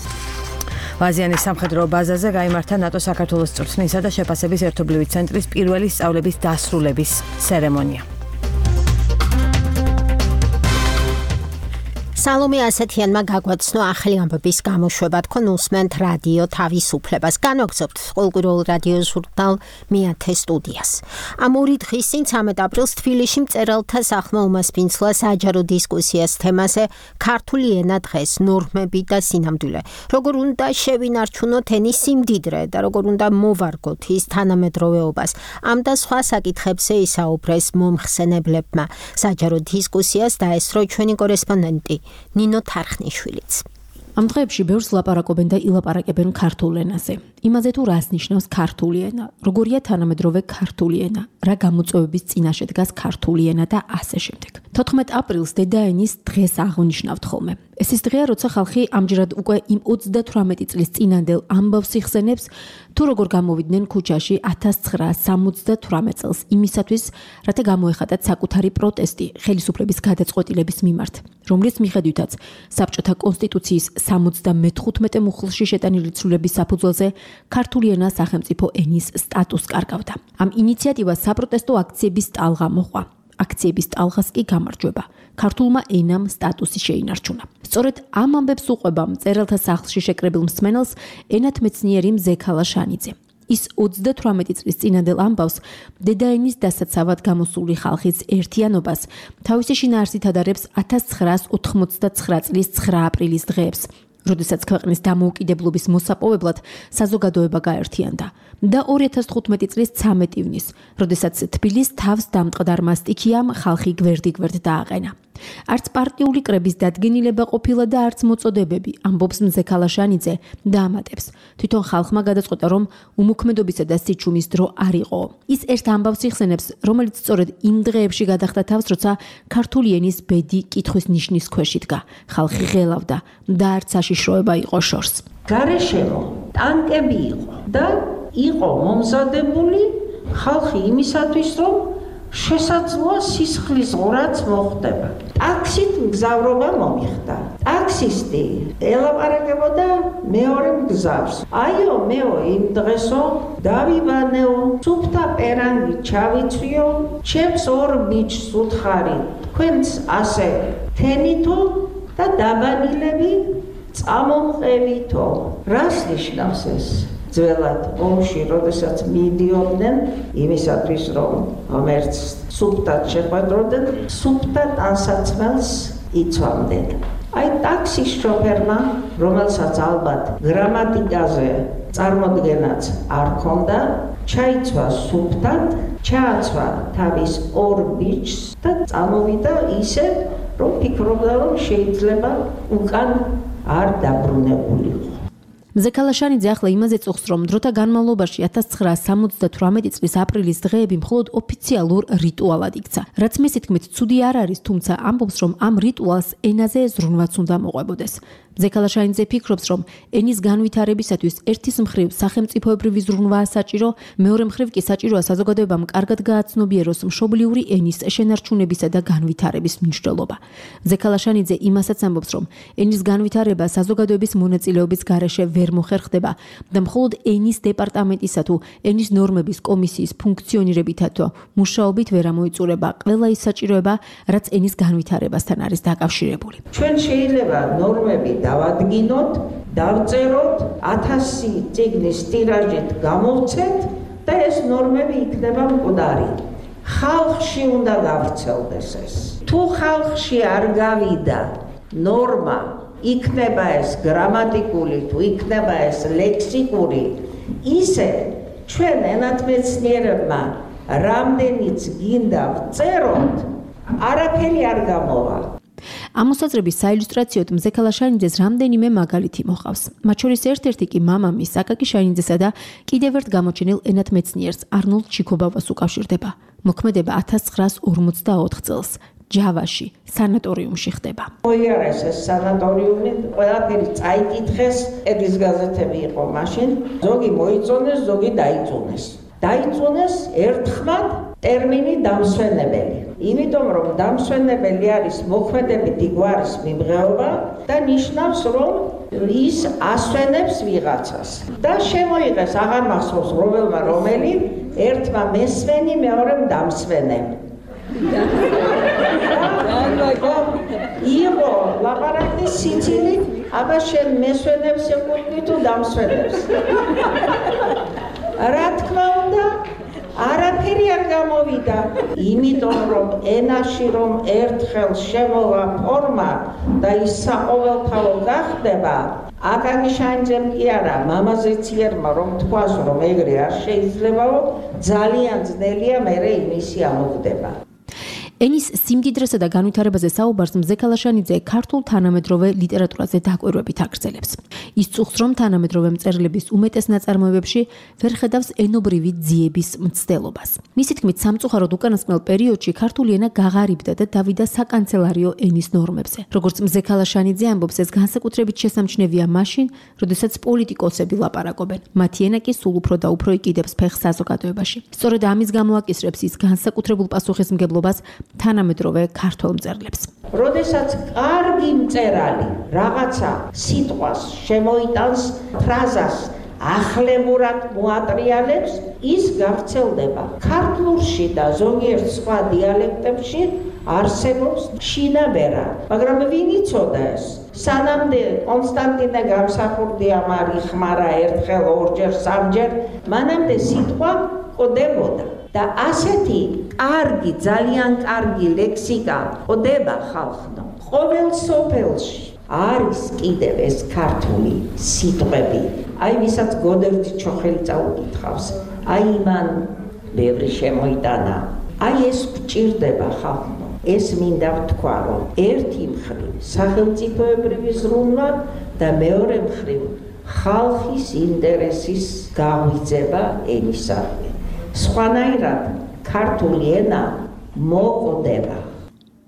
ვაზიანის სამხედრო ბაზაზე გაიმართა ნატო საქართველოს წვრთნისა და შეფასების ერთობლივი ცენტრის პირველი სწავლების დასრულების ცერემონია. სალომე ასათიანმა გაგვაცნო ახლი ამბების გამოშვება. თქვენ უსმენთ რადიო თავისუფლებას. განვაგრძობთ ყოველკვირეულ რადიო ჟურნალ მეათე სტუდიას. ამ ორი დღის წინ 13 აპრილს თბილისში მწერალთა სახლმა უმასპინძლა საჯარო დისკუსიას თემაზე ქართული ენა დღეს, ნორმები და სინამდვილე. როგორ უნდა შევინარჩუნოთ ენის სიმდიდრე და როგორ უნდა მოვარგოთ ის თანამედროვეობას. ამ და სხვა საკითხებზე ისაუბრეს მომხსენებლებმა. საჯარო დისკუსიას დაესწრო ჩვენი კორესპონდენტი ნინო თარხნიშვილიც. ამ დღეებში ბევრს ლაპარაკობენ და ილაპარაკებენ ქართულ ენაზე. იმაზე თუ რას ნიშნავს ქართული ენა, როგორია თანამედროვე ქართული ენა, რა გამოწვევების წინაშე დგას ქართული ენა და ასე შემდეგ. 14 აპრილს დედაენის დღეს აღნიშნავთ ხოლმე. ეს ის დღეა, როცა ხალხი ამჯერად უკვე იმ 38 წლის წინანდელ ამბავს იხსენებს, თუ როგორ გამოვიდნენ ქუჩაში 1978 წელს იმისათვის, რათა გამოეხატათ საკუთარი პროტესტი ხელისუფლების გადაწყვეტილების მიმართ, რომლის მიხედვითაც საბჭოთა კონსტიტუციის 75 მუხლში შეტანილი ცვლილების საფუძველზე ქართული ენა სახელმწიფო ენის სტატუსს კარგავდა. ამ ინიციატივას საპროტესტო აქციების ტალღა მოყვა. აქციების ტალღას კი გამარჯვება. ქართულმა ენამ სტატუსი შეინარჩუნა. სწორედ ამ ამბებს უყვება მწერალთა სახლში შეკრებილ მსმენელს ენათმეცნიერი მზექალა შანიძე. ის 38 წლის წინანდელ ამბავს დედაენის დასაცავად გამოსული ხალხის ერთიანობას თავისი შინაარსით ადარებს 1989 წლის 9 აპრილის დღეებს, როდესაც ქვეყნის დამოუკიდებლობის მოსაპოვებლად საზოგადოება გაერთიანდა და 2015 წლის 13 ივნის, როდესაც თბილისს თავს დამტყდარმა სტიქიამ ხალხი გვერდ-გვერდ დააყენა. არც პარტიული კრების დადგენილება ყოფილა და არც მოწოდებები, ამბობს მზექალა შანიძე და ამატებს. თვითონ ხალხმა გადაწყვეტა, რომ უმოქმედობისა და სიჩუმის დრო არ იყო. ის ერთ ამბავს იხსენებს, რომელიც სწორედ იმ დღეებში გადახდა თავს, როცა ქართული ენის ბედი კითხვის ნიშნის ქვეშ იდგა. ხალხი ღელავდა და არც საშიშროება იყო შორს. გარეშემო ტანკები იყო და იყო მომზადებული ხალხი იმისათვის, რომ შესაძლოა სისხლის ღრაც მოხდება. ტაქსით მგზავრობა მომიხდა. ტაქსისტი ელაპარაკებოდა მეორე მგზავს. აიო, მეო, იმ დღესო დავიბანეო, სუფთა პერანგი ჩავიცვიო, ჩემს ორ ბიჭს უთხარი, თქვენც ასე თენითო და დაბანილები წამომყევითო. რას ნიშნავს ეს? ძველად ომში, როდესაც მიდიოდნენ იმისათვის, რომ ღმერთს სუფთად შეხვედროდნენ, სუფთად ანსაცმელს იცვამდნენ. აი ტაქსის შოფერმა, რომელსაც ალბათ გრამატიკაზე წარმოდგენაც არ ჰქონდა, ჩაიცვა სუფთად, ჩააცვა თავის ორ ბიჭს და წამოვიდა ისე, რომ ფიქრობდა, რომ შეიძლება უკან არ დაბრუნებულიყო. მზე ქალაშანიძე ახლა იმაზე წუხს, რომ დროთა განმავლობაში 1978 წლის აპრილის დღეები მხოლოდ ოფიციალურ რიტუალად იქცა. რაც მისი თქმით ცუდი არ არის, თუმცა ამბობს, რომ ამ რიტუალს ენაზე ზრუნვაც უნდა მოყვებოდეს. მზე ქალაშანიძე ფიქრობს, რომ ენის განვითარებისათვის ერთის მხრივ სახელმწიფოებრივი ზრუნვაა საჭირო, მეორე მხრივ კი საჭიროა საზოგადოებამ კარგად გააცნობიეროს მშობლიური ენის შენარჩუნებისა და განვითარების მნიშვნელობა. მზე ქალაშანიძე იმასაც ამბობს, რომ ენის განვითარება საზოგადოების მონაწილეობის გარეშე ვერ მოხერხდება და მხოლოდ ენის დეპარტამენტისა თუ ენის ნორმების კომისიის ფუნქციონირებითაც მუშაობით ვერ ამოიწურება ყველა ის საჭიროება, რაც ენის განვითარებასთან არის დაკავშირებული. ჩვენ შეიძლება ნორმები დავადგინოთ, დავწეროთ, 1000 წიგნის ტირაჟით გამოვცეთ და ეს ნორმები იქნება მკვდარი. ხალხში უნდა გავრცელდეს ეს. თუ ხალხში არ გავიდა ნორმა, იქნება ეს გრამატიკული, თუ იქნება ეს ლექსიკური, ისე ჩვენ ენათმეცნიერებმა რამდენიც გინდა ვწეროთ, არაფერი არ გამოვა. ამ მოსაზრების საილუსტრაციოდ მზე ქალაშანიძეს რამდენიმე მაგალითი მოყავს. მათ შორის ერთ-ერთი კი მამამის აკაკი შანიძესა და კიდევ ერთ გამოჩენილ ენათმეცნიერს არნოლდ ჩიქობავას უკავშირდება. მოქმედება 1944 წელს ჯავაში სანატორიუმში ხდება. მოიარეს ეს სანატორიუმი, ყველაფერი წაიკითხეს, ეგის გაზეთები იყო მაშინ, ზოგი მოიწონეს, ზოგი დაიწუნეს. დაიწუნეს ერთხმად ტერმინი დამსვენებელი. იმიტომ რომ დამსვენებელი არის მოქმედებითი გვარის მიმღეობა და ნიშნავს რომ ის ასვენებს ვიღაცას. და შემოიღეს, აღარ მახსოვს რომელმა რომელი, ერთმა მესვენი, მეორემ დამსვენე. იყო ლაპარაკის სიცილი, აბა შენ მესვენებს ეკუთვნი თუ დამსვენებს. რა თქმა უნდა, არაფერი არ გამოვიდა, იმიტომ რომ ენაში რომ ერთხელ შემოვა ფორმა და ის საყოველთაო გახდება, აკაკი შანიძემ კი არა, მამაზეც იერმა რომ თქვას რომ ეგრე არ შეიძლებაო, ძალიან ძნელია მერე იმისი ამოხდება. ენის სიმდიდრესა და განვითარებაზე საუბარს მზე ქალაშანიძე ქართულ თანამედროვე ლიტერატურაზე დაკვირვებით აგრძელებს. ის წუხს, რომ თანამედროვე მწერლების უმეტეს ნაწარმოებებში ვერ ხედავს ენობრივი ძიების მცდელობას. მისი თქმით, სამწუხაროდ უკანასკნელ პერიოდში ქართული ენა გაღარიბდა და დავიდა საკანცელარიო ენის ნორმებზე. როგორც მზე ქალაშანიძე ამბობს, ეს განსაკუთრებით შესამჩნევია მაშინ, როდესაც პოლიტიკოსები ლაპარაკობენ. მათი ენა კი სულ უფრო და უფრო იკიდებს ფეხს საზოგადოებაში. სწორედ ამის გამო აკისრებს ის განსაკუთრებულ პასუხისმგებლობას თანამედროვე ქართველ მწერლებს. როდესაც კარგი მწერალი რაღაცა სიტყვას შემოიტანს, ფრაზას ახლებურად მოატრიალებს, ის გავრცელდება. ქართლურში და ზოგიერთ სხვა დიალექტებში არსებობს შინაბერა, მაგრამ ვინ იცოდა ეს? სანამდე კონსტანტინე გამსახურდია მარიხმარა ერთხელ, ორჯერ, სამჯერ, მანამდე სიტყვა ყოდებოდა. და ასეთი კარგი, ძალიან კარგი ლექსიკა ყდება ხალხმა. ყოველ სოფელში არის კიდევ ეს ქართული სიტყვები. აი ვისაც გოდერძი ჩოხელი წაუკითხავს, აი მან ბევრი შემოიტანა. აი ეს გჭირდება ხალხმა. ეს მინდა ვთქვა, რომ ერთი მხრივ სახელმწიფოებრივი ზრუნვა და მეორე მხრივ ხალხის ინტერესის გაღვიძება ენისადმი. სხვანაირად ქართული ენა მოკვდება.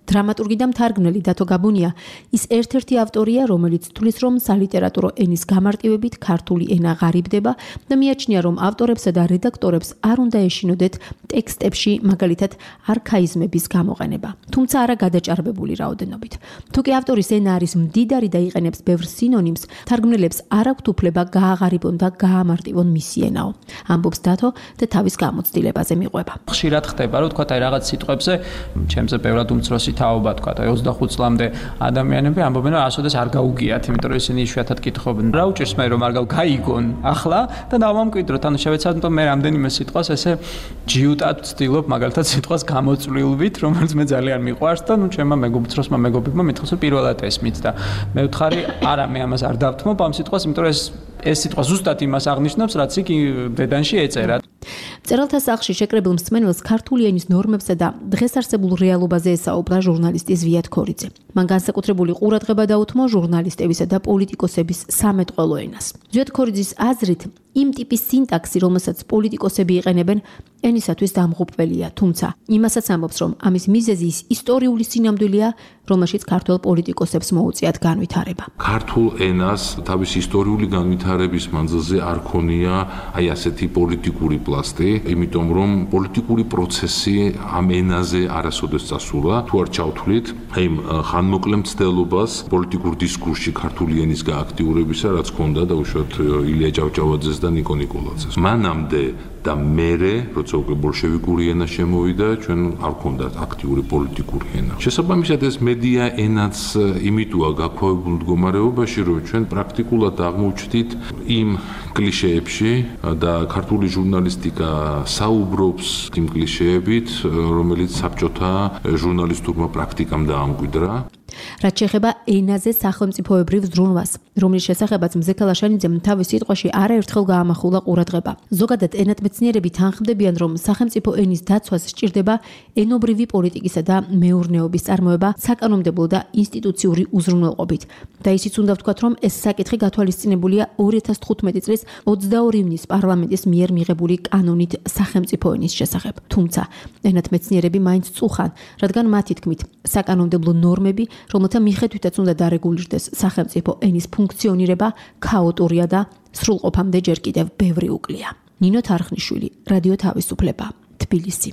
დრამატურგი და მთარგმნელი დათო გაბუნია ის ერთ-ერთი ავტორია, რომელიც თვლის, რომ სალიტერატურო ენის გამარტივებით ქართული ენა ღარიბდება და მიაჩნია, რომ ავტორებსა და რედაქტორებს არ უნდა ეშინოდეთ ტექსტებში, მაგალითად, არქაიზმების გამოყენება. თუმცა არა გადაჭარბებული რაოდენობით. თუ კი ავტორის ენა არის მდიდარი და იყენებს ბევრ სინონიმს, თარგმნელებს არ აქვთ უფლება გააღარიბონ და გაამარტივონ მისი ენაო. ამბობს დათო და თავის გამოცდილებაზე მიყვება. ხშირად ხდება, რომ თქვა, აი რაღაც სიტყვებზე ჩემზე ბევრად უმცროსი თაობა თქვა, აი 25 წლამდე ადამიანები ამბობენ, რომ ასოდეს არ გაუგიათ, იმიტომ რომ ისინი იშვიათად კითხობენ. რა უჭირს მე რომ არ გაიგონ ახლა და დავამკვიდროთ, ანუ შევეცადოთ მე რამდენიმე სიტყვას ესე ჯიუტად ვცდილობ, მაგალითად სიტყვას გამოწვლილვით, რომელიც მე ძალიან მიყვარს და ნუ ჩემმა მეგობრებმა მეგობრებმა მითხოს, რომ პირველად ესმით და მე ვთხარი, არა მე ამას არ დავთმობ ამ სიტყვას, იმიტომ რომ ეს სიტყვა ზუსტად იმას აღნიშნავს, რაც იქ დედანში ეწერა. მწერალთა სახლში შეკრებილ მსმენელს ქართული ენის ნორმებსა და დღეს არსებულ რეალობაზე ესაუბრა ჟურნალისტი ზვიად ქორიძე. მან განსაკუთრებული ყურადღება დაუთმო ჟურნალისტებისა და პოლიტიკოსების სამეთყველო ენას. ზვიად ქორიძის აზრით, იმ ტიპის სინტაქსი, რომელსაც პოლიტიკოსები იყენებენ, ენისათვის დამღუპველია, თუმცა იმასაც ამბობს, რომ ამის მიზეზი ის ისტორიული სინამდვილეა, რომელშიც ქართველ პოლიტიკოსებს მოუწიათ განვითარება. ქართულ ენას თავის ისტორიული განვითარების მანძილზე არ ქონია აი ასეთი პოლიტიკური პლასტი, იმიტომ რომ პოლიტიკური პროცესი ამ ენაზე არასოდეს წასულა. თუ არ ჩავთვლით აი ხანმოკლე მცდელობას პოლიტიკურ დისკურსში ქართული ენის გააქტიურებისა, რაც ჰქონდა და უშუალოდ ილია ჭავჭავაძეს და ნიკო ნიკოლაძეს. მანამდე და მერე, როცა უკვე ბოლშევიკური ენა შემოვიდა, ჩვენ არ გქონდათ აქტიური პოლიტიკური ენა. შესაბამისად ეს მედია ენაც იმიტოა გაქვავებულ მდგომარეობაში, რომ ჩვენ პრაქტიკულად აღმოჩნდით იმ კლიშეებში და ქართული ჟურნალისტიკა საუბრობს იმ კლიშეებით, რომელიც საბჭოთა ჟურნალისტურმა პრაქტიკამ დაამკვიდრა. რაც შეეხება ენაზე სახელმწიფოებრივ ზრუნვას, რომლის შესახებაც მზე ქალაშანიძემ თავის სიტყვაში არაერთხელ გაამახვილა ყურადღება. ზოგადად ენათმეცნიერები თანხმდებიან, რომ სახელმწიფო ენის დაცვას სჭირდება ენობრივი პოლიტიკისა და მეურნეობის წარმოება საკანონმდებლო და ინსტიტუციური უზრუნველყოფით. და ისიც უნდა ვთქვათ, რომ ეს საკითხი გათვალისწინებულია 2015 წლის 22 ივნის პარლამენტის მიერ მიღებული კანონით სახელმწიფო ენის შესახებ. თუმცა ენათმეცნიერები მაინც წუხან, რადგან მათი თქმით, საკანონმდებლო ნორმები, რომელთა მიხედვითაც უნდა დარეგულირდეს სახელმწიფო ენის ფუნქციონირება, ქაოტურია და სრულყოფამდე ჯერ კიდევ ბევრი უკლია. ნინო თარხნიშვილი, რადიო თავისუფლება, თბილისი.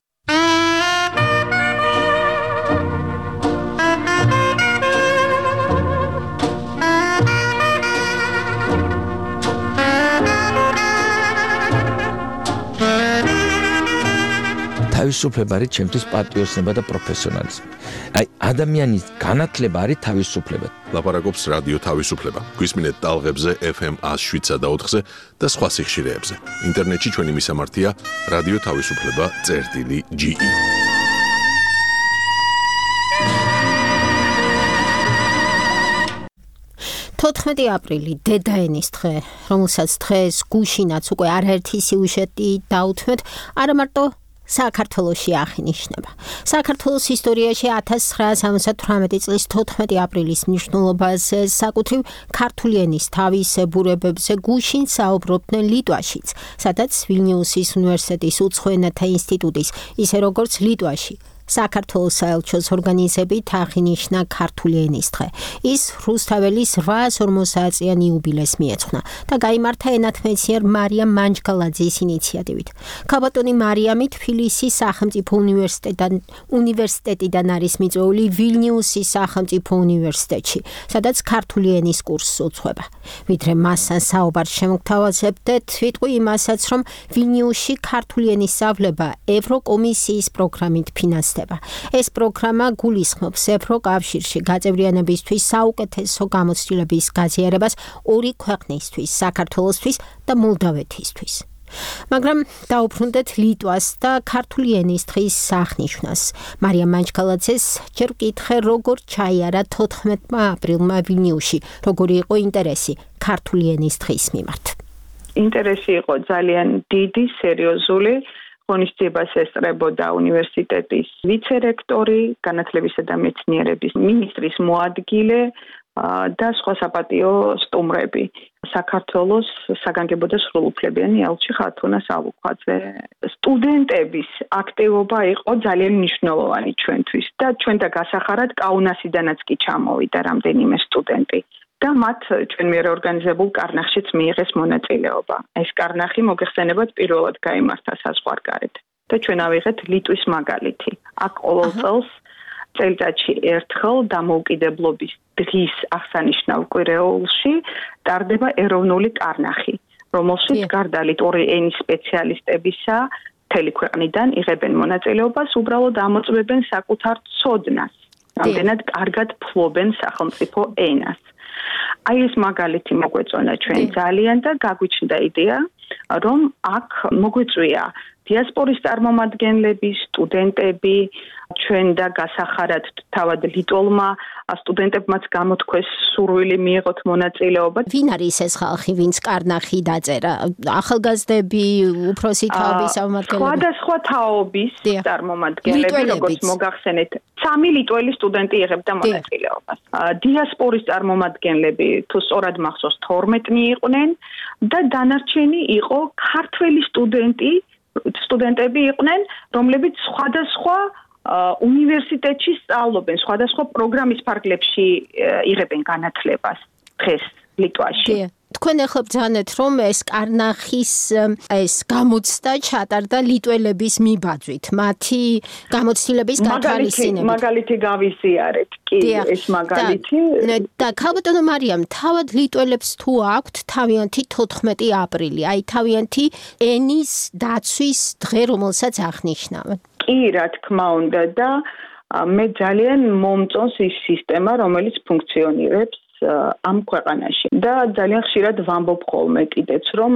თავისუფლება არის ჩემთვის პატრიოტიზმი და პროფესიონალიზმი. აი ადამიანის განათლება არის თავისუფლება. ლაპარაკობს რადიო თავისუფლება. გვისმინეთ ტალღებზე FM 107.4-ზე და სხვა სიხშირეებზე. ინტერნეტში ჩვენი მისამართია რადიო თავისუფლება.ge. 14 აპრილი დედაენის დღე, რომელსაც დღეს გუშინაც უკვე არაერთი სიუჟეტი დაუთმეთ, არა მარტო საქართველოში აღინიშნება. საქართველოს ისტორიაში 1978 წლის 14 აპრილის მნიშვნელობაზე საკუთრივ ქართული ენის თავისებურებებზე გუშინ საუბრობდნენ ლიტვაშიც, სადაც ვილნიუსის უნივერსიტეტის უცხო ენათა ინსტიტუტის, ისე როგორც ლიტვაში საქართველოს საელჩოს ორგანიზებით აღინიშნა ქართული ენის დღე. ის რუსთაველის 850-წლიანი იუბილეს მიეძღვნა და გაიმართა ენათმეცნიერ მარიამ მანჯგალაძის ინიციატივით. ქაბატონი მარიამი თბილისის სახელმწიფო უნივერსიტეტიდან არის მიწვეული ვილნიუსის სახელმწიფო უნივერსიტეტში, სადაც ქართული ენის კურსს უძღვება. ვიდრე მასთან საუბარს შემოგთავაზებდეთ, ვიტყვი იმასაც, რომ ვილნიუსში ქართული ენის სწავლება ევროკომისიის პროგრამით ფინანსდება. ეს პროგრამა გულისხმობს ევროკავშირში გაწევრიანებისთვის საუკეთესო გამოცდილების გაზიარებას ორი ქვეყნისთვის, საქართველოსთვის და მოლდავეთისთვის. მაგრამ დაუბრუნდეთ ლიტვას და ქართული ენის დღის აღნიშვნას. მარიამ მანჯგალაძეს ჯერ ვკითხე, როგორ ჩაიარა 14 აპრილმა ვილნიუსში, როგორი იყო ინტერესი ქართული ენის დღის მიმართ. ინტერესი იყო ძალიან დიდი, სერიოზული. ღონისძიებას ესწრებოდა უნივერსიტეტის ვიცე-რექტორი, განათლებისა და მეცნიერების მინისტრის მოადგილე, და სხვა საპატიო სტუმრები. საქართველოს საგანგებო და სრულუფლებიანი ელჩი ხათუნა სალუქვაძე. სტუდენტების აქტივობა იყო ძალიან მნიშვნელოვანი ჩვენთვის და ჩვენთან გასახარად კაუნასიდანაც კი ჩამოვიდა რამდენიმე სტუდენტი. და მათ ჩვენ მიერ ორგანიზებულ კარნახშიც მიიღეს მონაწილეობა. ეს კარნახი მოგეხსენებათ პირველად გაიმართა საზღვარგარეთ და ჩვენ ავიღეთ ლიტვის მაგალითი. აქ ყოველ წელს წელიწადში ერთხელ დამოუკიდებლობის დღის აღსანიშნავ კვირეულში ტარდება ეროვნული კარნახი, რომელშიც გარდა ლიტვური ენის სპეციალისტებისა მთელი ქვეყნიდან იღებენ მონაწილეობას, უბრალოდ ამოწმებენ საკუთარ ცოდნას, რამდენად კარგად ფლობენ სახელმწიფო ენას. აი ეს მაგალითი მოგვეწონა ჩვენ ძალიან და გაგვიჩნდა იდეა, რომ აქ მოგვიწვია დიასპორის წარმომადგენლები, სტუდენტები, ჩვენ და გასახარად თავად ლიტოლმა სტუდენტებმაც გამოთქვეს სურვილი მიიღოთ მონაწილეობა. ვინ არის ეს ხალხი, ვინც კარნახი დაწერა? ახალგაზრდები, უფროსი თაობის წარმომადგენლები? სხვადასხვა თაობის წარმომადგენლები, როგორც მოგახსენეთ, 3 ლიტველი სტუდენტი იღებდა მონაწილეობას. დიასპორის წარმომადგენლები, თუ სწორად მახსოვს, 12 იყვნენ და დანარჩენი იყო ქართველი სტუდენტები იყვნენ, რომლებიც სხვადასხვა უნივერსიტეტში სწავლობენ, სხვადასხვა პროგრამის ფარგლებში იღებენ განათლებას დღეს ლიტვაში. თქვენ ახლა ბრძანეთ, რომ ეს კარნახის ეს გამოცდა ჩატარდა ლიტველების მიბაძვით, მათი გამოცდილების გათვალისწინებით. მაგალითი გავიზიარეთ, კი, ეს მაგალითი. და ქალბატონო მარიამ, თავად ლიტველებს თუ აქვთ თავიანთი 14 აპრილი, აი თავიანთი ენის დაცვის დღე, რომელსაც აღნიშნავენ. კი, რა თქმა უნდა და მე ძალიან მომწონს ის სისტემა, რომელიც ფუნქციონირებს ამ ქვეყანაში და ძალიან ხშირად ვამბობ ხოლმე კიდეც, რომ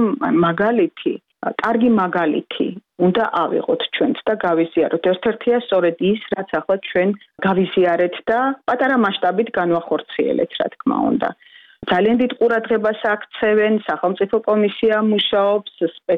კარგი მაგალითი უნდა ავიღოთ ჩვენც და გავიზიაროთ. ერთ-ერთია სწორედ ის, რაც ახლა ჩვენ გავიზიარეთ და პატარა მასშტაბით განვახორციელეთ, რა თქმა უნდა. ძალიან დიდ ყურადღებას აქცევენ, სახელმწიფო კომისია მუშაობს,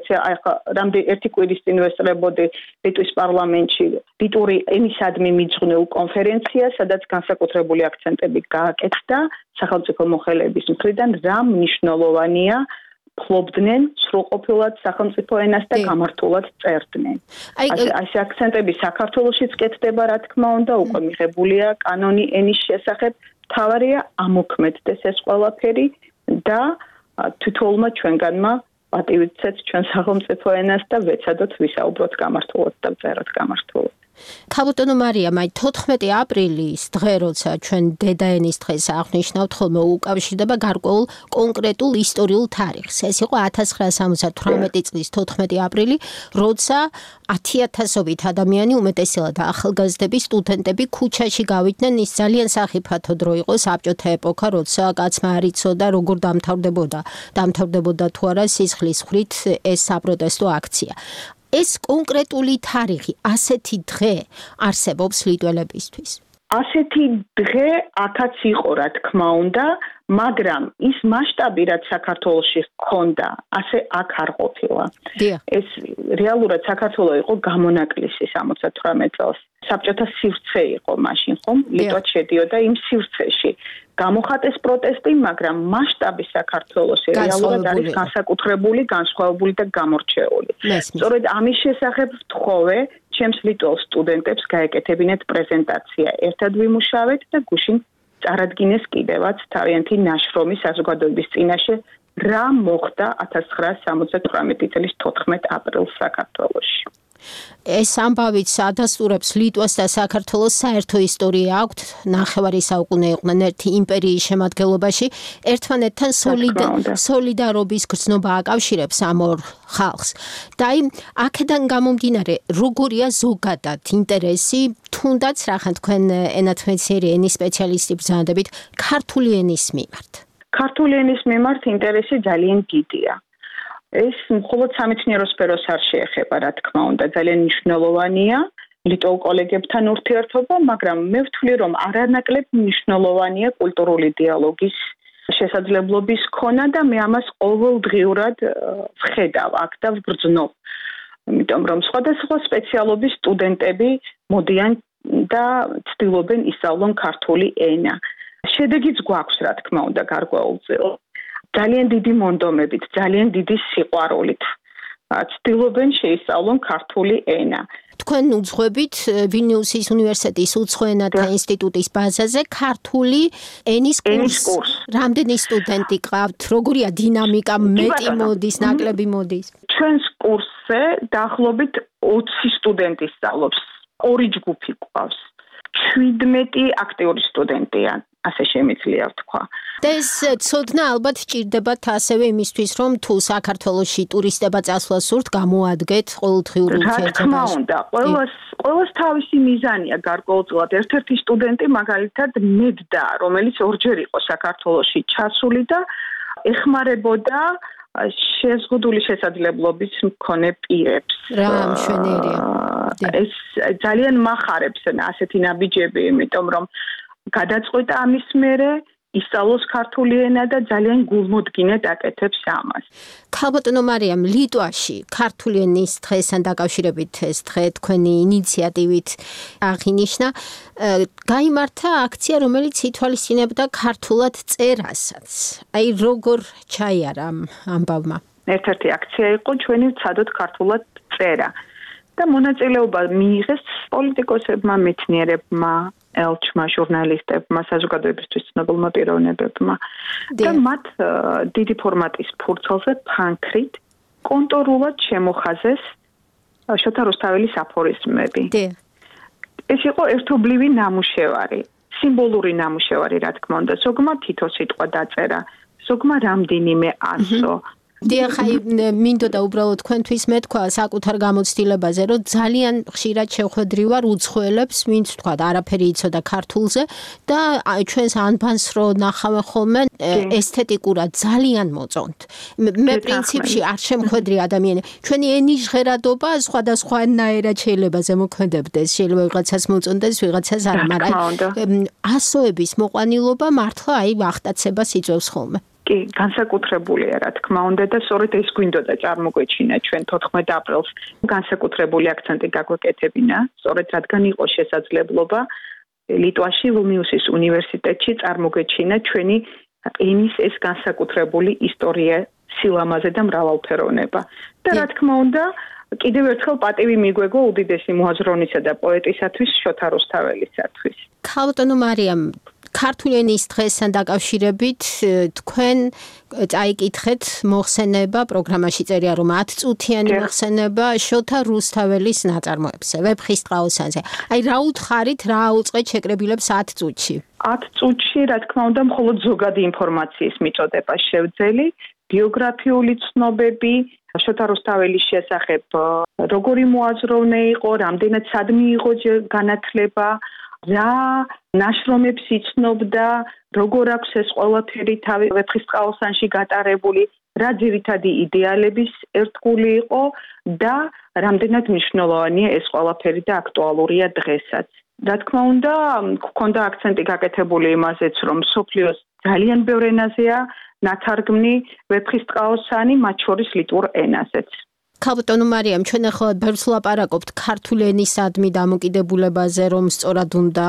ერთი კვირის წინ ვესწრებოდი ლიტვის პარლამენტში ლიტვური ენისადმი მიძღვნილ კონფერენციას, სადაც განსაკუთრებული აქცენტები გააკეთდა სახელმწიფო მოხელეების მხრიდან, რა მნიშვნელოვანია ფლობდნენ სრულყოფილად სახელმწიფო ენას და გამართულად წერდნენ. ეს აქცენტები საქართველოშიც კეთდება, რა თქმა უნდა, უკვე მიღებულია კანონი ენის შესახებ. თავარია ამოქმედდეს ეს ყველაფერი და თითოეულმა ჩვენგანმა პატივიცეთ ჩვენ სახელმწიფო ენას და ვეცადოთ ვისაუბროთ გამართულად და ვწეროთ გამართულად. ქალბატონო მარიამ, აი 14 აპრილის დღე, როცა ჩვენ დედაენის დღეს აღნიშნავთ, ხოლმე უკავშირდება გარკვეულ კონკრეტულ ისტორიულ თარიღს. ეს იყო 1978 წლის 14 აპრილი, როცა 10,000-ობით ადამიანი, უმეტესად ახალგაზრდები, სტუდენტები ქუჩაში გავიდნენ. ის ძალიან სახიფათო დრო იყო, საბჭოთა ეპოქა, როცა კაცმა არ იცოდა როგორ დამთავრდებოდა თუ არა სისხლის ხრით ეს საპროტესტო აქცია. ეს კონკრეტული თარიღი, ასეთი დღე არსებობს ლიტველებისთვის. ასეთი დღე აქაც იყო, რა თქმა უნდა, მაგრამ ის მასშტაბი, რაც საქართველოში ჰქონდა, ასე აქ არ ყოფილა. ეს რეალურად საქართველო იყო გამონაკლისი 78 წელს. საბჭოთა სივრცე იყო მაშინ, ხომ? ლიტვაც შედიოდა იმ სივრცეში. გამოხატეს პროტესტი, მაგრამ მასშტაბი საქართველოში რეალურად არის განსაკუთრებული, განსხვავებული და გამორჩეული. სწორედ ამის შესახებ ვთხოვე ჩემს ლიტველ სტუდენტებს გაეკეთებინეთ პრეზენტაცია. ერთად ვიმუშავეთ და გუშინ წარადგინეს კიდევაც თავიანთი ნაშრომი საზოგადოების წინაშე, რა მოხდა 1978 წლის 14 აპრილს საქართველოში. ეს ამბავიც ადასტურებს ლიტვას და საქართველოს საერთო ისტორია აქვთ, ნახევარი საუკუნე იყვნენ ერთი იმპერიის შემადგენლობაში, ერთმანეთთან სოლიდარობის გრძნობა აკავშირებს ამ ორ ხალხს. და აქედან გამომდინარე, როგორია ზოგადად ინტერესი, თუნდაც რახან თქვენ ენათმეცნიერი ენის სპეციალისტი ბრძანდებით, ქართული ენის მიმართ. ქართული ენის მიმართ ინტერესი ძალიან დიდია. ეს მხოლოდ სამეცნიერო სფეროს არ შეეხება, რა თქმა უნდა, ძალიან მნიშვნელოვანია ლიტველ კოლეგებთან ურთიერთობა, მაგრამ მე ვთვლი, რომ არანაკლებ მნიშვნელოვანია კულტურული დიალოგის შესაძლებლობის ქონა და მე ამას ყოველდღიურად ვხედავ აქ და ვგრძნობ. იმიტომ რომ სხვადასხვა სპეციალობის სტუდენტები მოდიან და ცდილობენ ისწავლონ ქართული ენა. შედეგიც გვაქვს, რა თქმა უნდა, გარკვეულწილად. ძალიან დიდი მონდომებით, ძალიან დიდი სიყვარულით ცდილობენ შეისწავლონ ქართული ენა. თქვენ უძღვებით ვილნიუსის უნივერსიტეტის უცხო ენათა ინსტიტუტის ბაზაზე ქართული ენის კურსს. რამდენი სტუდენტი ყავთ? როგორია დინამიკა? მეტი მოდის, ნაკლები მოდის? ჩვენს კურსზე დაახლოებით 20 სტუდენტი სწავლობს. ორი ჯგუფი ყავს. 17 აქტიური სტუდენტია, ასე შემიძლია ვთქვა. და ეს ცოდნა ალბათ ჭირდებათ ასევე იმისთვის, რომ თუ საქართველოში ტურისტება წასვლა სურთ, გამოადგეთ ყოველდღიურ ურთიერთობას. რა თქმა უნდა, ყველას თავისი მიზანია გარკვეულწილად. ერთ-ერთი სტუდენტი მაგალითად მედდა, რომელიც ორჯერ იყო საქართველოში ჩასული და ეხმარებოდა შეზღუდული შესაძლებლობის მქონე პირებს. რა მშვენიერია. ეს ძალიან მახარებს ასეთი ნაბიჯები, იმიტომ რომ გადაწყვეტა ამის მერე ისწავლოს ქართული ენა და ძალიან გულმოდგინედ აკეთებს ამას. ქალბატონო მარიამ, ლიტვაში ქართული ენის დღესთან დაკავშირებით ეს დღე თქვენი ინიციატივით აღინიშნა, გაიმართა აქცია, რომელიც ითვალისწინებდა ქართულად წერასაც. აი როგორ ჩაიარა ამ ამბავმა? ერთ-ერთი აქცია იყო ჩვენი ვცადოთ ქართულად წერა და მონაწილეობა მიიღეს პოლიტიკოსებმა, მეცნიერებმა, ელჩმა, ჟურნალისტებმა, საზოგადოებისთვის ცნობილმა პიროვნებებმა და მათ დიდი ფორმატის ფურცელზე ფანქრით კონტორულად შემოხაზეს შოთა რუსთაველისაფორიზმები. ეს იყო ერთობლივი ნამუშევარი, სიმბოლური ნამუშევარი, რა თქმა უნდა, ზოგმა თითო სიტყვა დაწერა, ზოგმა რამდენიმე ასო. დიახ, მინდოდა უბრალოდ თქვენთვის მეთქვა საკუთარ გამოცდილებაზე, რომ ძალიან ხშირად შევხვედრი ვარ უცხოელებს, ვინც თქვა არაფერი იცოდა ქართულზე და ჩვენს ანბანს რო ნახავენ ხოლმე ესთეტიკურად ძალიან მოწონთ. მე პრინციპში არ შემხვედრი ადამიანები. ჩვენი ენის ჟღერადობა სხვადასხვანაირად შეიძლება ზემოქმედებდეს, შეიძლება ვიღაცას მოწონდეს, ვიღაცას არა, მაგრამ ასოების მოყვანილობა მართლა აი ახტაცებას იწვევს ხოლმე. კი, განსაკუთრებულია, რა თქმა უნდა და სწორედ ეს გვინდოდა წარმოგვეჩინა ჩვენ 14 აპრილს. განსაკუთრებული აქცენტი გაგვეკეთებინა, სწორედ რადგან იყო შესაძლებლობა ლიტვაში ვილნიუსის უნივერსიტეტში წარმოგვეჩინა ჩვენი ენის ეს განსაკუთრებული ისტორია, სილამაზე და მრავალფეროვნება. და რა თქმა უნდა, კიდევ ერთხელ პატივი მიგვეგო უდიდესი მოაზროვნისა და პოეტისათვის შოთა რუსთაველისათვის. ქალბატონო მარიამ, ქართული ენის დღესთან დაკავშირებით თქვენ წაიკითხეთ მოხსენება, პროგრამაში წერია რომ 10 წუთიანი მოხსენება შოთა რუსთაველის ნაწარმოებზე, ვეფხისტყაოსანზე. აი რა უთხარით, რა აუწყეთ შეკრებილებს 10 წუთში? 10 წუთში, რა თქმა უნდა, მხოლოდ ზოგადი ინფორმაციის მიწოდება შევძელი, ბიოგრაფიული ცნობები შოთა რუსთაველის შესახებ, როგორი მოაზროვნე იყო, რამდენად სად მიიღო განათლება, რა ნაშრომებს იცნობდა, როგორ აქვს ეს ყველაფერი თავი ვეფხისტყაოსანში გატარებული, რა ძირითადი იდეალების ერთგული იყო და რამდენად მნიშვნელოვანია ეს ყველაფერი და აქტუალურია დღესაც. რა თქმა უნდა, გქონდა აქცენტი გაკეთებული იმაზეც, რომ მსოფლიოს ძალიან ბევრ ენაზეა ნათარგმნი ვეფხისტყაოსანი, მათ შორის ლიტვურ ენაზეც. ქალბატონო მარიამ, ჩვენ ახლა ბევრს ვლაპარაკობთ ქართული ენისადმი დამოკიდებულებაზე, რომ სწორად უნდა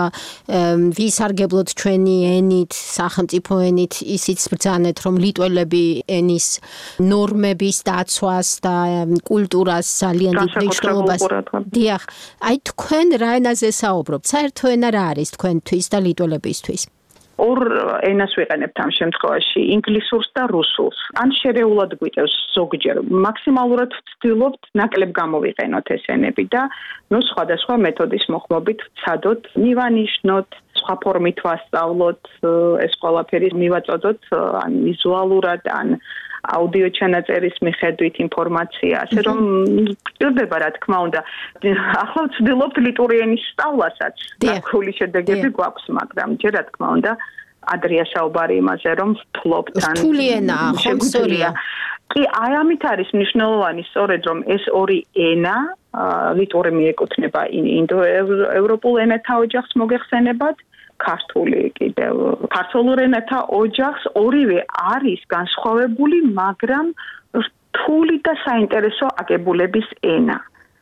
ვისარგებლოთ ჩვენი ენით, სახელმწიფო ენით, ისიც ბრძანეთ, რომ ლიტველები ენის ნორმების დაცვას და კულტურას ძალიან დიდ მნიშვნელობას. დიახ, აი თქვენ რა ენაზე საუბრობთ? საერთო ენა რა არის თქვენთვის და ლიტველებისთვის? ორ ენას ვიყენებთ ამ შემთხვევაში, ინგლისურს და რუსულს. ან შერეულად გვიტევს ზოგჯერ. მაქსიმალურად ვცდილობთ ნაკლებ გამოვიყენოთ ეს ენები და სხვადასხვა მეთოდის მოხმობით ვცადოთ, მივანიშნოთ, სხვა ფორმით ვასწავლოთ, ეს ყველაფერი მივაწოდოთ ან ვიზუალურად, ან აუდიო ჩანაწერის მიხედვით ინფორმაცია, ასე რომ გჭირდება, რა თქმა უნდა. ახლა ვცდილობთ ლიტვური ენის სწავლასაც. გარკვეული შედეგები გვაქვს, მაგრამ ჯერ რა თქმა უნდა, ადრეა საუბარი იმაზე, რომ ვფლობთ ან შეგვიძლია. კი, აი ამით არის მნიშვნელოვანი სწორედ, რომ ეს ორი ენა, ლიტვური მიეკუთვნება ინდოევროპულ ენათა ოჯახს მოგეხსენებათ, ქართული კიდევ ქართულ ენათა ოჯახს, ორივე არის განსხვავებული, მაგრამ რთული და საინტერესო აგებულების ენა.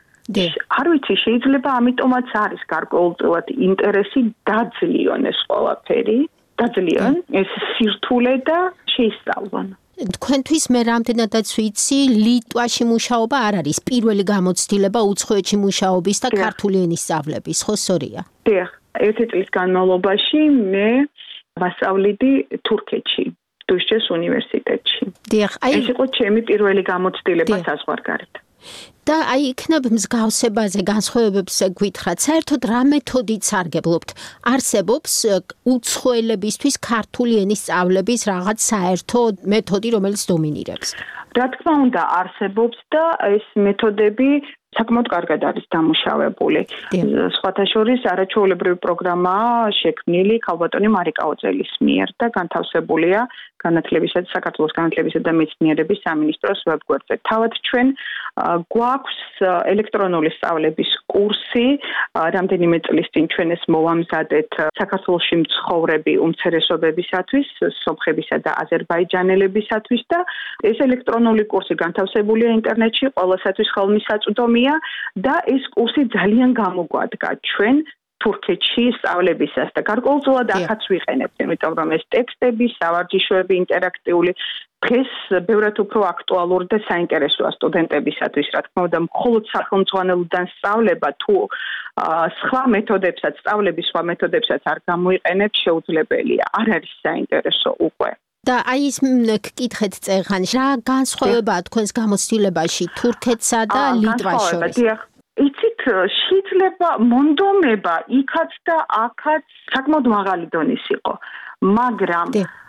არ ვიცი, შეიძლება ამიტომაც არის გარკვეულწილად ინტერესი დაძლიონ ეს ყველაფერი გაძლიერონ ეს სირთულე და შეისწავლონ. თქვენთვის მე რამდენადაც ვიცი, ლიტვაში მუშაობა არ არის პირველი გამოცდილება უცხოეთში მუშაობის და ქართული ენის სწავლების, ხო სწორია? დიახ, ერთი წლის განმავლობაში მე ვასწავლიდი თურქეთში, დუშჩეს უნივერსიტეტში. დიახ, ეს იყო ჩემი პირველი გამოცდილება საზღვარგარეთ. და იქნებ მსგავსებაზე განსხვავებებზე გვითხრათ, საერთოდ რა მეთოდით სარგებლობთ? არსებობს უცხოელებისთვის ქართული ენის სწავლების რაღაც საერთო მეთოდი, რომელიც დომინირებს? რა თქმა უნდა, არსებობს და ეს მეთოდები საკმაოდ კარგად არის დამუშავებული. სხვათა შორის არაჩვეულებრივი პროგრამაა შექმნილი ქალბატონი მარიკა ოძელის მიერ და განთავსებულია საქართველოს განათლებისა და მეცნიერების სამინისტროს ვებგვერდზე. თავად ჩვენ გვაქვს ელექტრონული სწავლების კურსი, რამდენიმე წლის წინ ჩვენ ეს მოვამზადეთ საქართველოში მცხოვრები უმცირესობებისათვის, სომხებისა და აზერბაიჯანელებისათვის და ეს ელექტრონული კურსი განთავსებულია ინტერნეტში, ყველასათვის ხელმისაწვდომია და ეს კურსი ძალიან გამოგვადგა ჩვენ თურქეთში სწავლებისას და გარკვეულწილად ახაც ვიყენებთ, იმიტომ რომ ეს ტექსტები, სავარჯიშოები, ინტერაქტიული დღეს ბევრად უფრო აქტუალური და საინტერესოა სტუდენტებისათვის, რა თქმა უნდა, მხოლოდ სახელმძღვანელოდან სწავლება თუ სხვა მეთოდებსაც, სწავლების სხვა მეთოდებსაც არ გამოიყენებს, შეუძლებელია. არ არის საინტერესო უკვე. და აი ის გკითხეთ წეღან, რა განსხვავებაა თქვენს გამოცდილებაში თურქეთსა და ლიტვას შორის? იცით, შეიძლება მონდომება იქაც და აქაც საკმაოდ მაღალი დონის იყო, მაგრამ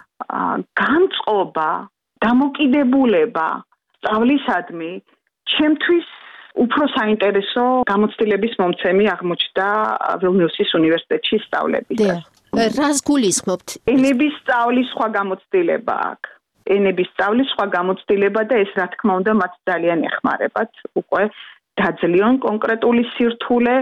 განწყობა, დამოკიდებულება სწავლისადმი ჩემთვის უფრო საინტერესო გამოცდილების მომცემი აღმოჩნდა ვილნიუსის უნივერსიტეტში სწავლებისას. რას გულისხმობთ? ენების სწავლის სხვა გამოცდილება აქვს. ენების სწავლის სხვა გამოცდილება და ეს რა თქმა უნდა მათ ძალიან ეხმარებათ უკვე დაძლიონ კონკრეტული სირთულე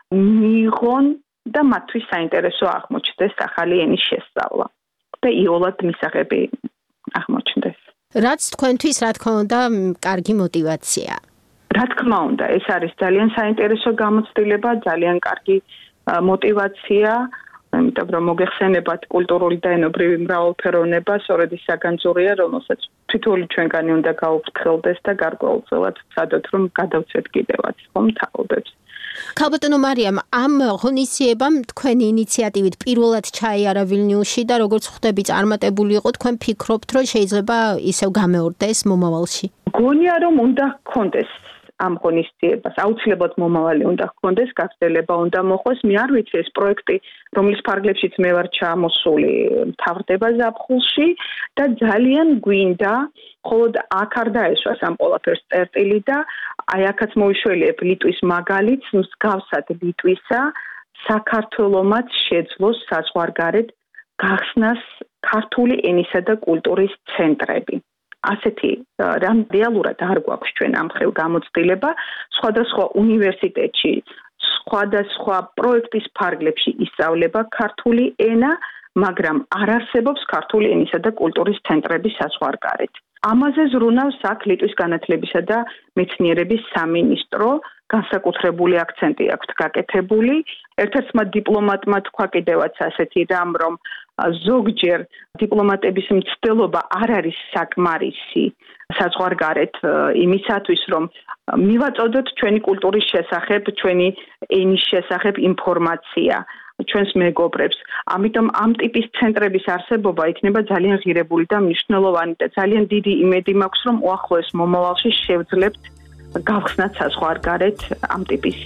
მიიღონ და მათთვის საინტერესო აღმოჩნდეს ახალი ენის შესწავლა და იოლად მისაღები აღმოჩნდეს. რაც თქვენთვის რა თქმა უნდა კარგი мотиваცია. რა თქმა უნდა, ეს არის ძალიან საინტერესო გამოცდილება, ძალიან კარგი мотиваცია, იმიტომ რომ მოგეხსენებათ კულტურული და ენობრივი მრავალფეროვნება, სწორედ ის საგანძურია, რომელსაც თითოეული ჩვენგანი უნდა გაუფრთხილდეს და გარკვეულწილად ვცადოთ, რომ გადავცეთ კიდევაც ხომ თაობებს. ქალბატონო მარიამ, ამ ღონისძიებამ თქვენი ინიციატივით პირველად ჩაიარა ვილნიუსში და როგორც ხვდები წარმატებული იყო, თქვენ ფიქრობთ, რომ შეიძლება ისევ გამეორდეს მომავალში? გონია რომ უნდა გქონდეს ამ ღონისძიებას, აუცილებლად მომავალი უნდა გქონდეს, გაგრძელება უნდა მოხდეს. მე არ ვიცი ეს პროექტი, რომლის ფარგლებშიც მე ვარ ჩამოსული, მთავრდება ზაფხულში და ძალიან გვინდა, მხოლოდ აქ არ დაეშვას ამ ყველაფერს წერტილი და აი აქაც მოვიშველიებ ლიტვის მაგალითს, მსგავსად ლიტვისა, საქართველომაც შეძლოს საზღვარგარეთ გახსნას ქართული ენისა და კულტურის ცენტრები. ასეთი რეალურად არ გვაქვს ჩვენ ამ ხელ გამოცდილება, სხვადასხვა უნივერსიტეტში, სხვადასხვა პროექტის ფარგლებში ისწავლება ქართული ენა, მაგრამ არ არსებობს ქართული ენისა და კულტურის ცენტრები საზღვარგარეთ. ამაზე ზრუნავს აქ ლიტვის განათლებისა და მეცნიერების სამინისტრო, განსაკუთრებული აქცენტი აქვს გაკეთებული. ერთ-ერთმა დიპლომატმა თქვა კიდევაც ასეთი რამ, რომ ზოგჯერ დიპლომატების მცდელობა არ არის საკმარისი საზღვარგარეთ იმისათვის, რომ მივაწოდოთ ჩვენი კულტურის შესახებ, ჩვენი ენის შესახებ ინფორმაცია ჩვენს მეგობრებს. ამიტომ ამ ტიპის ცენტრების არსებობა იქნება ძალიან ღირებული და მნიშვნელოვანი და ძალიან დიდი იმედი მაქვს, რომ უახლოეს მომავალში შევძლებთ გავხსნათ საზღვარგარეთ ამ ტიპის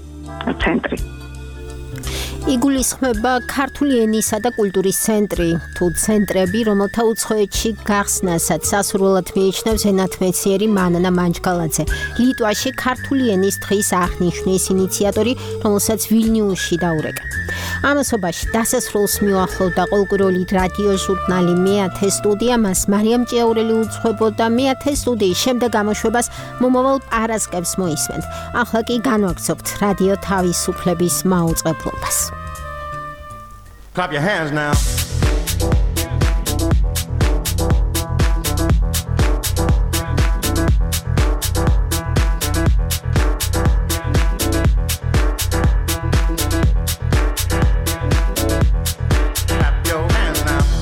ცენტრი. იგულისხმება ქართული ენისა და კულტურის ცენტრი თუ ცენტრები, რომელთა უცხოეთში გახსნასაც სასურველად მიიჩნევს ენათმეცნიერი მანანა მანჯგალაძე. ლიტვაში ქართული ენის დღის აღნიშვნის ინიციატორი, რომელსაც ვილნიუსში დაურეკა. ამასობაში დასასრულს მიუახლოვდა ყოველკვირეული რადიო ჟურნალი მეათე სტუდია, მას მარიამ ჭიაურელი უძღვებოდა. მეათე სტუდიის შემდეგ გამოშვებას მომავალ პარასკევს მოისმენთ. ახლა კი განვაგრძობთ რადიო თავისუფლების მაუწყებლობას. Clap your hands now. Clap your hands now.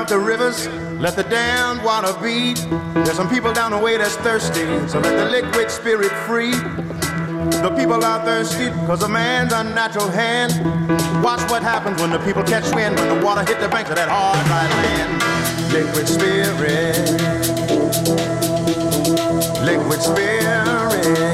up the rivers, let the damned water be. There's some people down the way that's thirsty, so let the liquid spirit free. The people are thirsty because of man's unnatural hand. Watch what happens when the people catch wind, when the water hit the banks of that hard, dry land. Liquid spirit, liquid spirit.